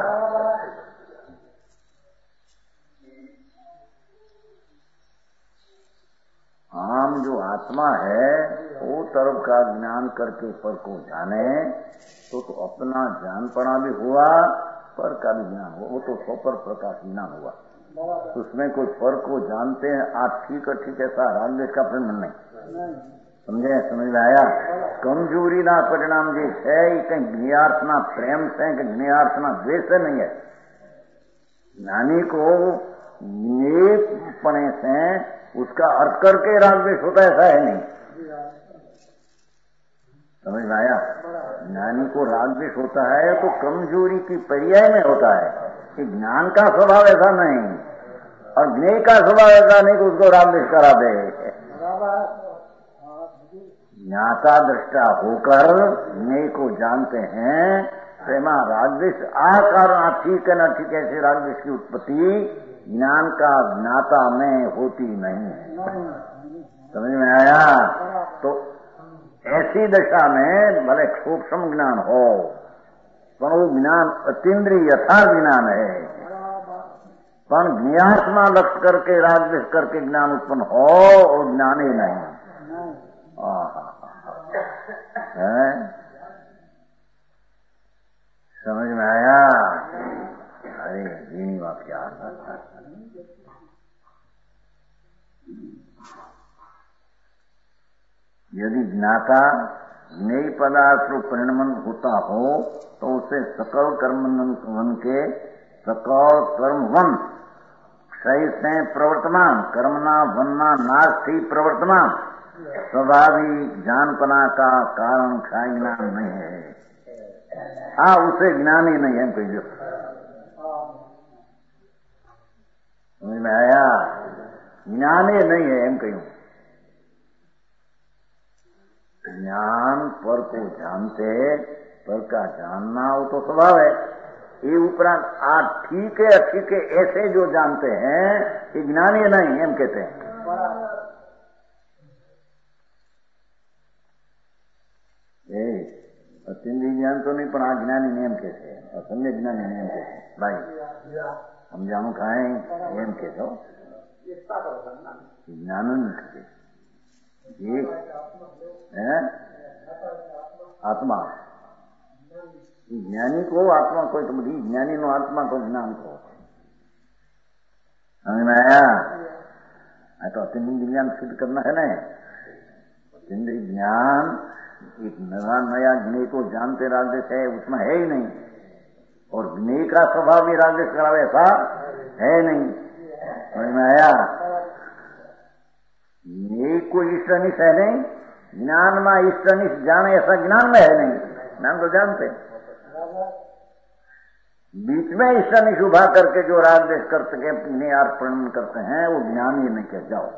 आम जो आत्मा है वो तरफ का ज्ञान करके पर को जाने, तो अपना जानपना भी हुआ, पर का भी ज्ञान हुआ, वो तो स्वपर प्रकाश ज्ञान हुआ। उसमें कोई फर को जानते हैं, आप ठीक है ठीक ऐसा राग द्वेष का परिणाम नहीं। समझे? समझ में आया? कमजोरी ना परिणाम जो है कहीं ज्ञेयार्थ ना प्रेम से, कि ज्ञेयार्थ ना द्वेष से नहीं है। ज्ञानी को ज्ञेयपने से उसका अर्थ करके राग द्वेष होता है, ऐसा है नहीं। समझ में आया? ज्ञानी को राग द्वेष होता है तो कमजोरी की पर्याय में होता है, कि ज्ञान का स्वभाव ऐसा नहीं और ज्ञेय का स्वभाव ऐसा नहीं कि उसको राग द्वेष करा दे। ज्ञाता दृष्टा होकर ज्ञेय को जानते हैं, प्रेम रागद्वेष आ कारण ठीक है न ठीक ऐसे रागद्वेष की उत्पत्ति ज्ञान का ज्ञाता में होती नहीं है। समझ में आया? तो ऐसी दशा में भले सूक्ष्म ज्ञान हो पर वो ज्ञान अतीन्द्रिय यथार्थ ज्ञान है, पर ज्ञात्मा लक्ष्य करके रागद्वेष करके ज्ञान उत्पन्न हो और ज्ञान ही नहीं है। समझ में आया? अरे जीनी बात क्या यदि ज्ञाता ज्ञेय पदार्थ रूप परिणमन होता हो तो उसे सकल कर्म के सकल कर्म वन क्षय से प्रवर्तमान कर्मना वनना नास्ति प्रवर्तमान स्वाभाविक जानपना का कारण क्षय ज्ञान नहीं है। हाँ उसे ज्ञान ही नहीं है कोई। समझ में आया? ज्ञान ही नहीं है हम कहीं। ज्ञान पर को जानते पर का जानना वो तो स्वभाव है। ये उपरांत ठीक है ठीक है ऐसे जो जानते हैं ये ज्ञान ही नहीं हम कहते हैं। अत्यंत ज्ञान तो नहीं पर ज्ञानी नियम कैसे है और सम्य ज्ञानी नियम कैसे है भाई हम जानू खाए नियम कैसे हो ज्ञान ये है आत्मा ज्ञानी को आत्मा को तो बुद्धि ज्ञानी नो आत्मा को ज्ञान को समझ में आया? तो अत्यंत ज्ञान सिद्ध करना है ना। अत्यंत ज्ञान एक नया ज्ञेय को जानते रागद्वेष है उसमें है ही नहीं और ज्ञेय का स्वभाव भी रागद्वेष करावे ऐसा है नहीं। समझ में आया? ज्ञेय को इष्टनिष्ठ है नहीं, ज्ञान में इष्टनिष्ठ जाने ऐसा ज्ञान में है नहीं। ज्ञान तो जानते बीच में इष्टनिष्ठ उभा करके जो रागद्वेष करते हैं अपने अर्पण करते हैं वो ज्ञान ही नहीं कह जाओ।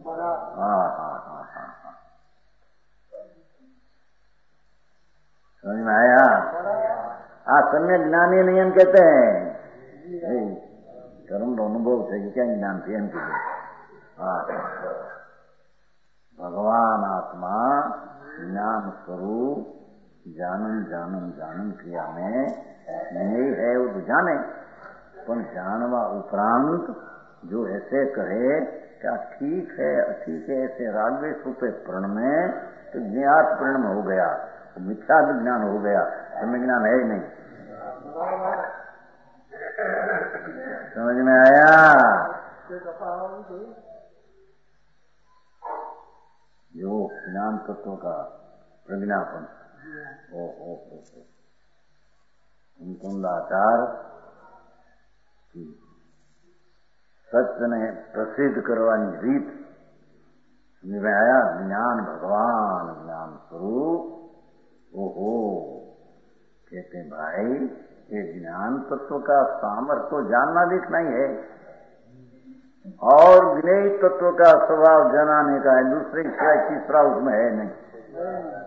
समझ में आया? सम्यक ज्ञानी नियम कहते हैं कर्म अनुभव से क्या ज्ञान थे भगवान आत्मा ज्ञान स्वरूप जानन जानन जानन क्रिया में नहीं है वो तो जाने पर जानवा उपरांत जो ऐसे कहे क्या ठीक है अठीक है ऐसे रागद्वेष रूपे प्रण में तो ज्ञात प्रण हो गया तो मिथ्या ज्ञान हो गया समय ज्ञान है ही नहीं। समझ में आया? जो ज्ञान तत्व का प्रज्ञापन कुंदाचार सत्य ने प्रसिद्ध करवानी रीत में आया। ज्ञान भगवान ज्ञान स्वरूप ओहो कहते भाई ये ज्ञान तत्व का सामर्थ्य तो जानना दिखना ही है और ज्ञेय तत्व का स्वभाव जनाने का है दूसरे सिवाय तीसरा उसमें है नहीं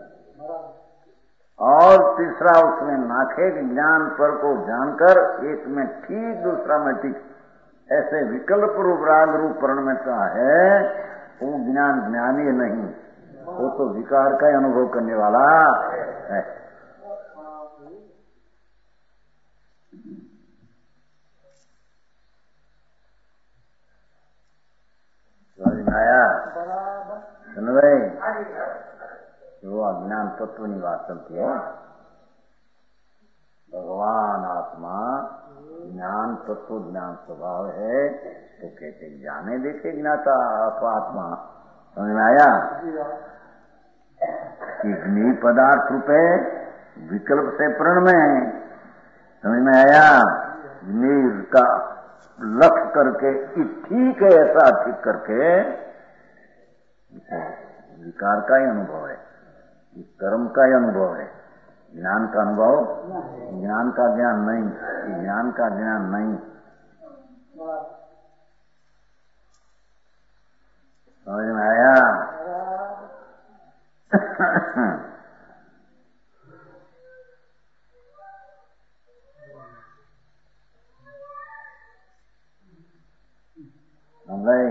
और तीसरा उसमें नाखे ज्ञान पर को जानकर एक में ठीक दूसरा में ठीक ऐसे विकल्प रूप राग रूप प्रण में का है वो ज्ञान ज्ञानी नहीं वो तो विकार का ही अनुभव करने वाला है। आया सुन भाई वो अज्ञान तत्व निवास चलती है भगवान आत्मा ज्ञान तत्व ज्ञान स्वभाव है तो कहते जाने देखे ज्ञाता आत्मा। समझ में आया? ज्ञेय पदार्थ रूपे विकल्प से प्रण में है। समझ में आया? ज्ञेय का लक्ष्य करके ठीक है ऐसा ठीक करके विकार का ही अनुभव है कर्म का ही अनुभव है ज्ञान का अनुभव ज्ञान का ज्ञान नहीं ज्ञान का ज्ञान नहीं। समझ में आया? नहीं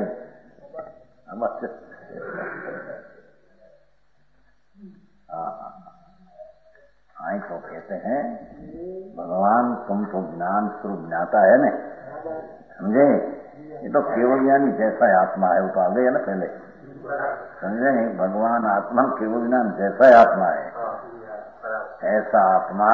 हाँ तो कहते हैं भगवान तुम तो ज्ञान स्वरूप ज्ञाता है ना, समझे? ये तो केवल ज्ञानी जैसा आत्मा है, वो तो आ गया ना पहले, समझे? भगवान आत्मा केवल ज्ञान जैसा आत्मा है, ऐसा आत्मा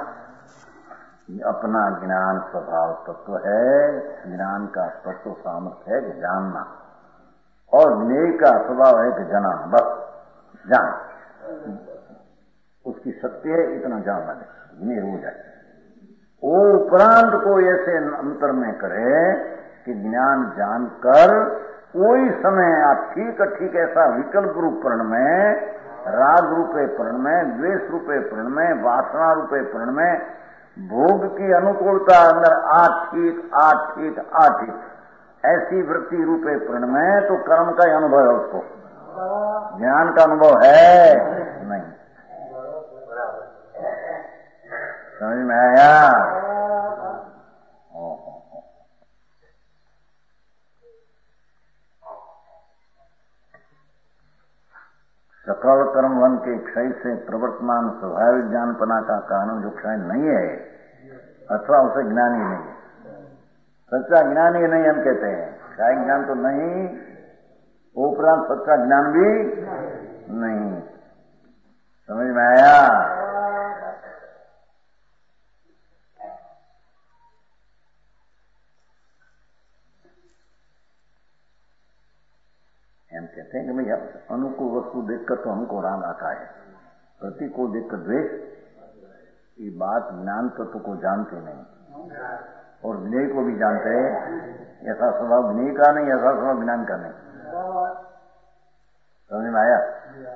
अपना ज्ञान स्वभाव तत्व है। ज्ञान का तत्व सामर्थ्य है कि जानना, और ज्ञेय का स्वभाव है कि जाना, बस जान, उसकी शक्ति है इतना जानना नहीं, ज्ञेय हो जाए। वो उपरांत को ऐसे अंतर में करे कि ज्ञान जानकर कोई समय आप ठीक ऐसा विकल्प रूप प्रण में, राग रूपे प्रण में, द्वेष रूपे प्रण में, वासना रूपे प्रण में भोग की अनुकूलता अंदर ठीक, ऐसी वृत्ति रूपे प्रण में, तो कर्म का अनुभव है, उसको ज्ञान का अनुभव है नहीं। समझ में आया? सकल कर्म वन के क्षय से प्रवर्तमान स्वाभाविक ज्ञानपना का कारण जो क्षय नहीं है, अथवा उसे ज्ञान ही नहीं है, सच्चा ज्ञान ही नहीं हम कहते हैं। क्षय ज्ञान तो नहीं, उपरांत सच्चा ज्ञान भी नहीं। समझ में आया? हम कहते हैं कि भैया अनुकूल वस्तु देखकर तो हमको राग आता है, प्रतिकूल देखकर द्वेष। ये बात ज्ञान तत्व को जानते नहीं, और ज्ञेय को भी जानते हैं। ऐसा स्वभाव ज्ञेय का नहीं, ऐसा स्वभाव ज्ञान का नहीं। समझ में आया?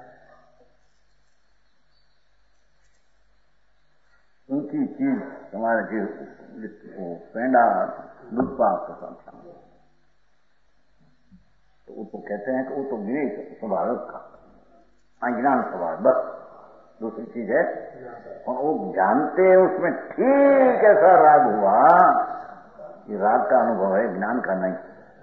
ऊंची चीज हमारे जो पेंडा दूध पाक का संख्या, तो वो तो कहते हैं कि वो तो ज्ञेय स्वभाव का, अज्ञान स्वभाव, बस दूसरी चीज है। और वो जानते हैं उसमें ठीक ऐसा राग हुआ, ये राग का अनुभव है, ज्ञान का नहीं।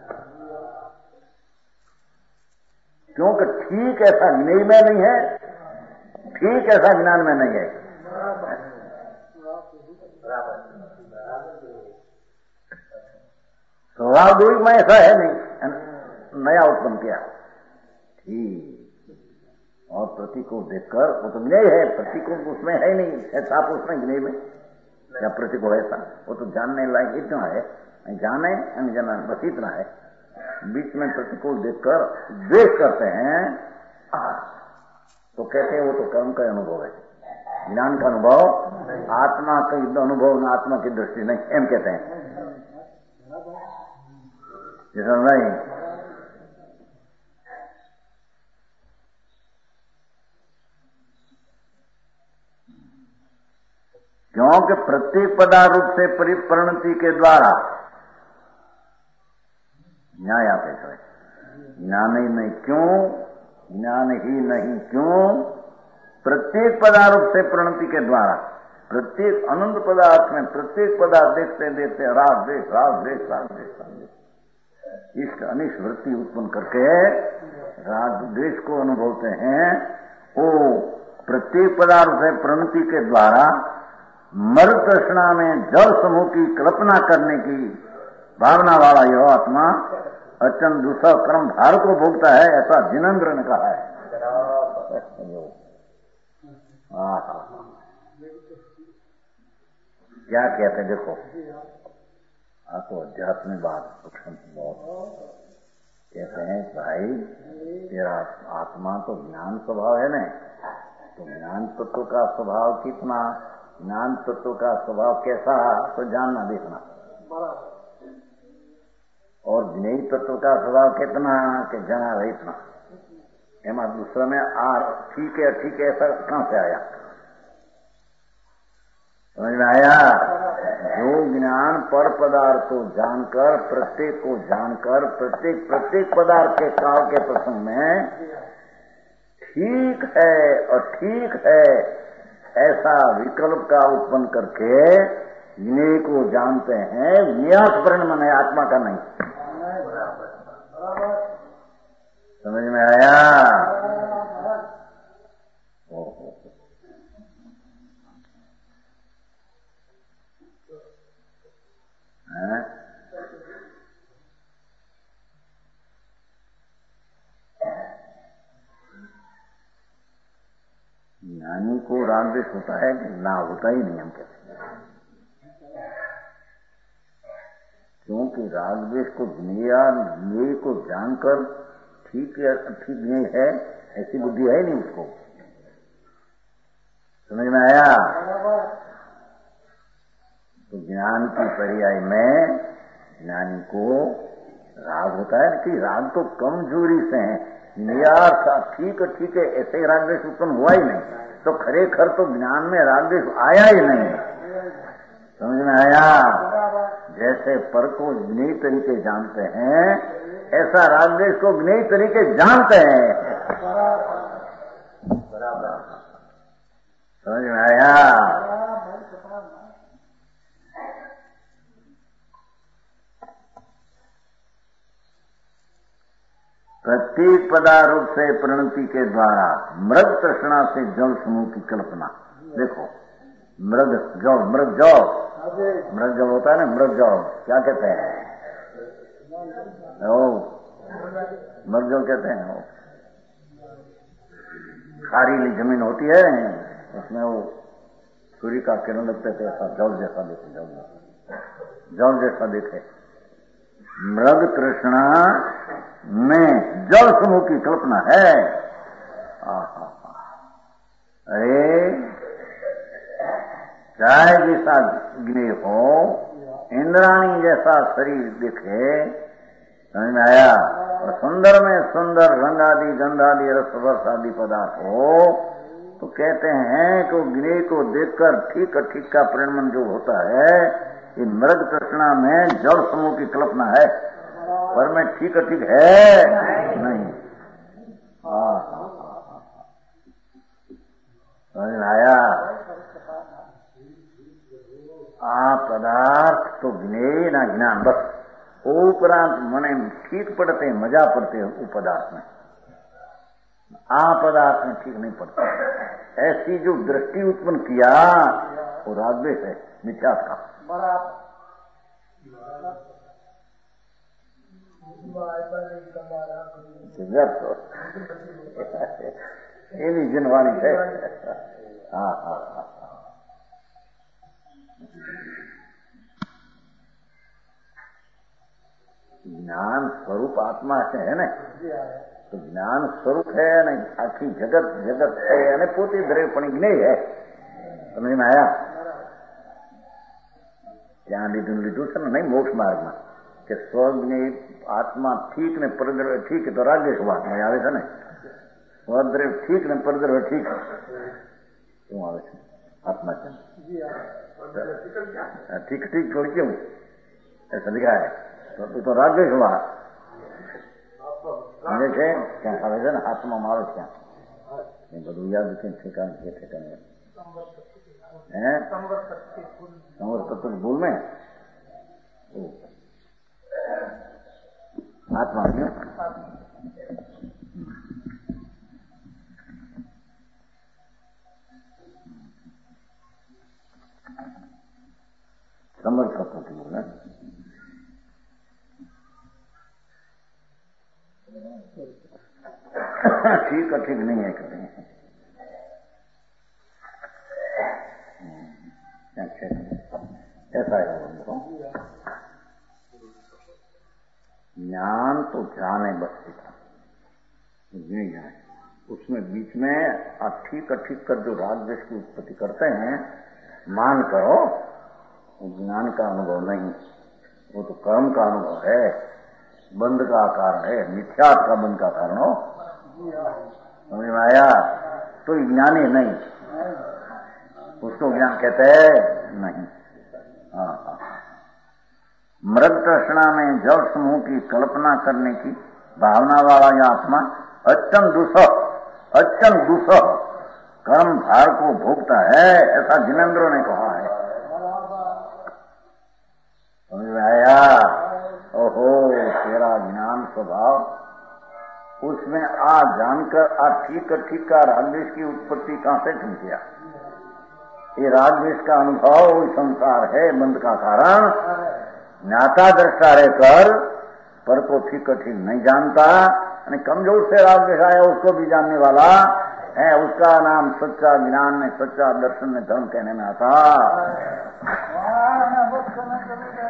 क्योंकि ठीक ऐसा ज्ञेय में नहीं है, ठीक ऐसा ज्ञान में नहीं है। स्वभाव दोष में ऐसा है नहीं, नया उत्पन्न किया ठीक। और प्रतिकूल देखकर वो तो ज्ञेय है, प्रतिकूल उसमें है नहीं, ऐसा आप उसमें ज्ञेय में या प्रतिकूल ऐसा, वो तो जानने लायक इतना है, जाने जाना बस इतना है। बीच में प्रतिकूल देखकर द्वेष करते हैं, तो कहते हैं वो तो कर्म का अनुभव है, ज्ञान का अनुभव, आत्मा का अनुभव, आत्मा की दृष्टि नहीं, एम कहते हैं। नहीं, क्योंकि प्रत्येक पदार्थ रूप से परिप्रणति के द्वारा न्याय आते हैं। ज्ञान ही नहीं क्यों, ज्ञान ही नहीं क्यों, प्रत्येक पदार्थ रूप से प्रणति के द्वारा, प्रत्येक अनंत पदार्थ में प्रत्येक पदार्थ देखते देखते राग द्वेष इष्ट अनिष्ट वृत्ति उत्पन्न करके राग द्वेष को अनुभवते हैं। वो प्रत्येक पदार्थ से प्रणति के द्वारा मर तृष्णा में जल समूह की कल्पना करने की भावना वाला यह आत्मा अत्यंत दूसरा कर्म भार को भोगता है, ऐसा जिनेंद्र ने कहा है। क्या कहते हैं देखो, तो अध्यात्मिक बात बहुत कहते हैं भाई, तेरा आत्मा तो ज्ञान स्वभाव है ना, तो ज्ञान तत्व का स्वभाव कितना, ज्ञान तत्व का स्वभाव कैसा, तो जानना देखना, और ज्ञेय तत्व का स्वभाव कितना कि जाना इतना। एमा दूसरा में ठीक है ऐसा कहां से आया? समझ में आया? जो ज्ञान पर पदार्थ को जानकर, प्रत्येक को जानकर, प्रत्येक पदार्थ के काल के प्रसंग में ठीक है और ठीक है ऐसा विकल्प का उत्पन्न करके ज्ञेय को जानते हैं। ज्ञात वर्ण मन है, आत्मा का नहीं। समझ में आया? ज्ञानी को राग द्वेष होता है कि ना होता ही नहीं, हम कहते हैं। क्योंकि राग द्वेष को ज्ञेय को जानकर ठीक या ठीक नहीं है ऐसी बुद्धि है नहीं उसको। समझ में आया? तो ज्ञान की पर्याय में ज्ञानी को राग होता है कि राग तो कमजोरी से है, नियार सा ठीक है ऐसे ही राग द्वेष उत्पन्न हुआ ही नहीं, तो खरेखर तो ज्ञान में राग द्वेष आया ही नहीं। समझ में आया? जैसे पर को ज्ञेय तरीके जानते हैं, ऐसा राग द्वेष को ज्ञेय तरीके जानते हैं। समझ में आया? प्रत्येक पदारूप से प्रणति के द्वारा मृग तृष्णा से जल समूह की कल्पना। देखो मृग जल होता है ना, मृग जल क्या कहते हैं? मृग जल कहते हैं। वो खारीली जमीन होती है, उसमें वो सूर्य का किरण लगते थे, ऐसा जल जैसा दिखे। मृग तृष्णा में जल समूह की कल्पना है। अरे चाहे जैसा ज्ञेय हो, इंद्राणी जैसा शरीर दिखे, समझ में आया? और सुंदर में सुंदर रंगादि गंधादि रस आदि पदार्थ हो, तो कहते हैं कि ज्ञेय को देखकर ठीक का परिणमन जो होता है, ये मृग तृष्णा में जल समूह की कल्पना है, पर में ठीक है नहीं। समझ में आया? पदार्थ तो ज्ञेय ना ज्ञान, बस उपरांत मने ठीक पड़ते, मजा पड़ते वो पदार्थ में, पदार्थ में ठीक नहीं पड़ता। ऐसी जो दृष्टि उत्पन्न किया वो राग द्वेष है, मिथ्यात्व का। ये भी जिनवानी है। ज्ञान स्वरूप आत्मा से है ना, तो ज्ञान स्वरूप है ना, आखी जगत है ना, पोती द्रव्यपणी ज्ञेय है। समझ में आया? ત્યાં લીધું છે ને, નહીં મોક્ષ માર્ગમાં કે સ્વજ્ઞ આત્મા ઠીક ને પરદ્રવ્ય ઠીક, તો રાગદ્વેષ વાતમાં આવે છે ને, સ્વદ્રવ્ય ઠીક ને પરદ્રવ્ય ઠીક, શું આવે છે आत्मा से? ठीक छोड़ क्यों ऐसा लिखा है? तो रागद्वेष हुआ समझे છે? ક્યાં આવે છે ને આત્મા મારો ક્યાં એ બધું યાદ છે, ઠેકાણે संवर तत्व भूल में आत्मा क्यों? संवर तत्व की बोल ठीक नहीं है कहते हैं। ऐसा है बंधुओं, ज्ञान तो जाने बस सीखा नहीं जाए, उसमें बीच में ठीक कर जो राग द्वेष की उत्पत्ति करते हैं, मान करो वो ज्ञान का अनुभव नहीं, वो तो कर्म का अनुभव है, बंध का कारण है, मिथ्यात्व का बंध का कारण हो। समझ में आया? तो ज्ञानी नहीं, उसको ज्ञान कहते हैं नहीं। मृग तृष्णा में जल समूह की कल्पना करने की भावना वाला यह आत्मा अत्यंत दुसह कर्म भार को भोगता है, ऐसा जिनेंद्रों ने कहा है। समझ में आया? ओहो तेरा ज्ञान स्वभाव, उसमें आज जानकर ठीक का राजवेश की उत्पत्ति कहां से तुम किया? ये राजवेश का अनुभव संसार है, बंद का कारण। ज्ञाता दृष्टा रहकर पर को ठीक नहीं जानता, कमजोर से राजवेश आया उसको भी जानने वाला है, उसका नाम सच्चा ज्ञान में, सच्चा दर्शन में, धर्म कहने में आता।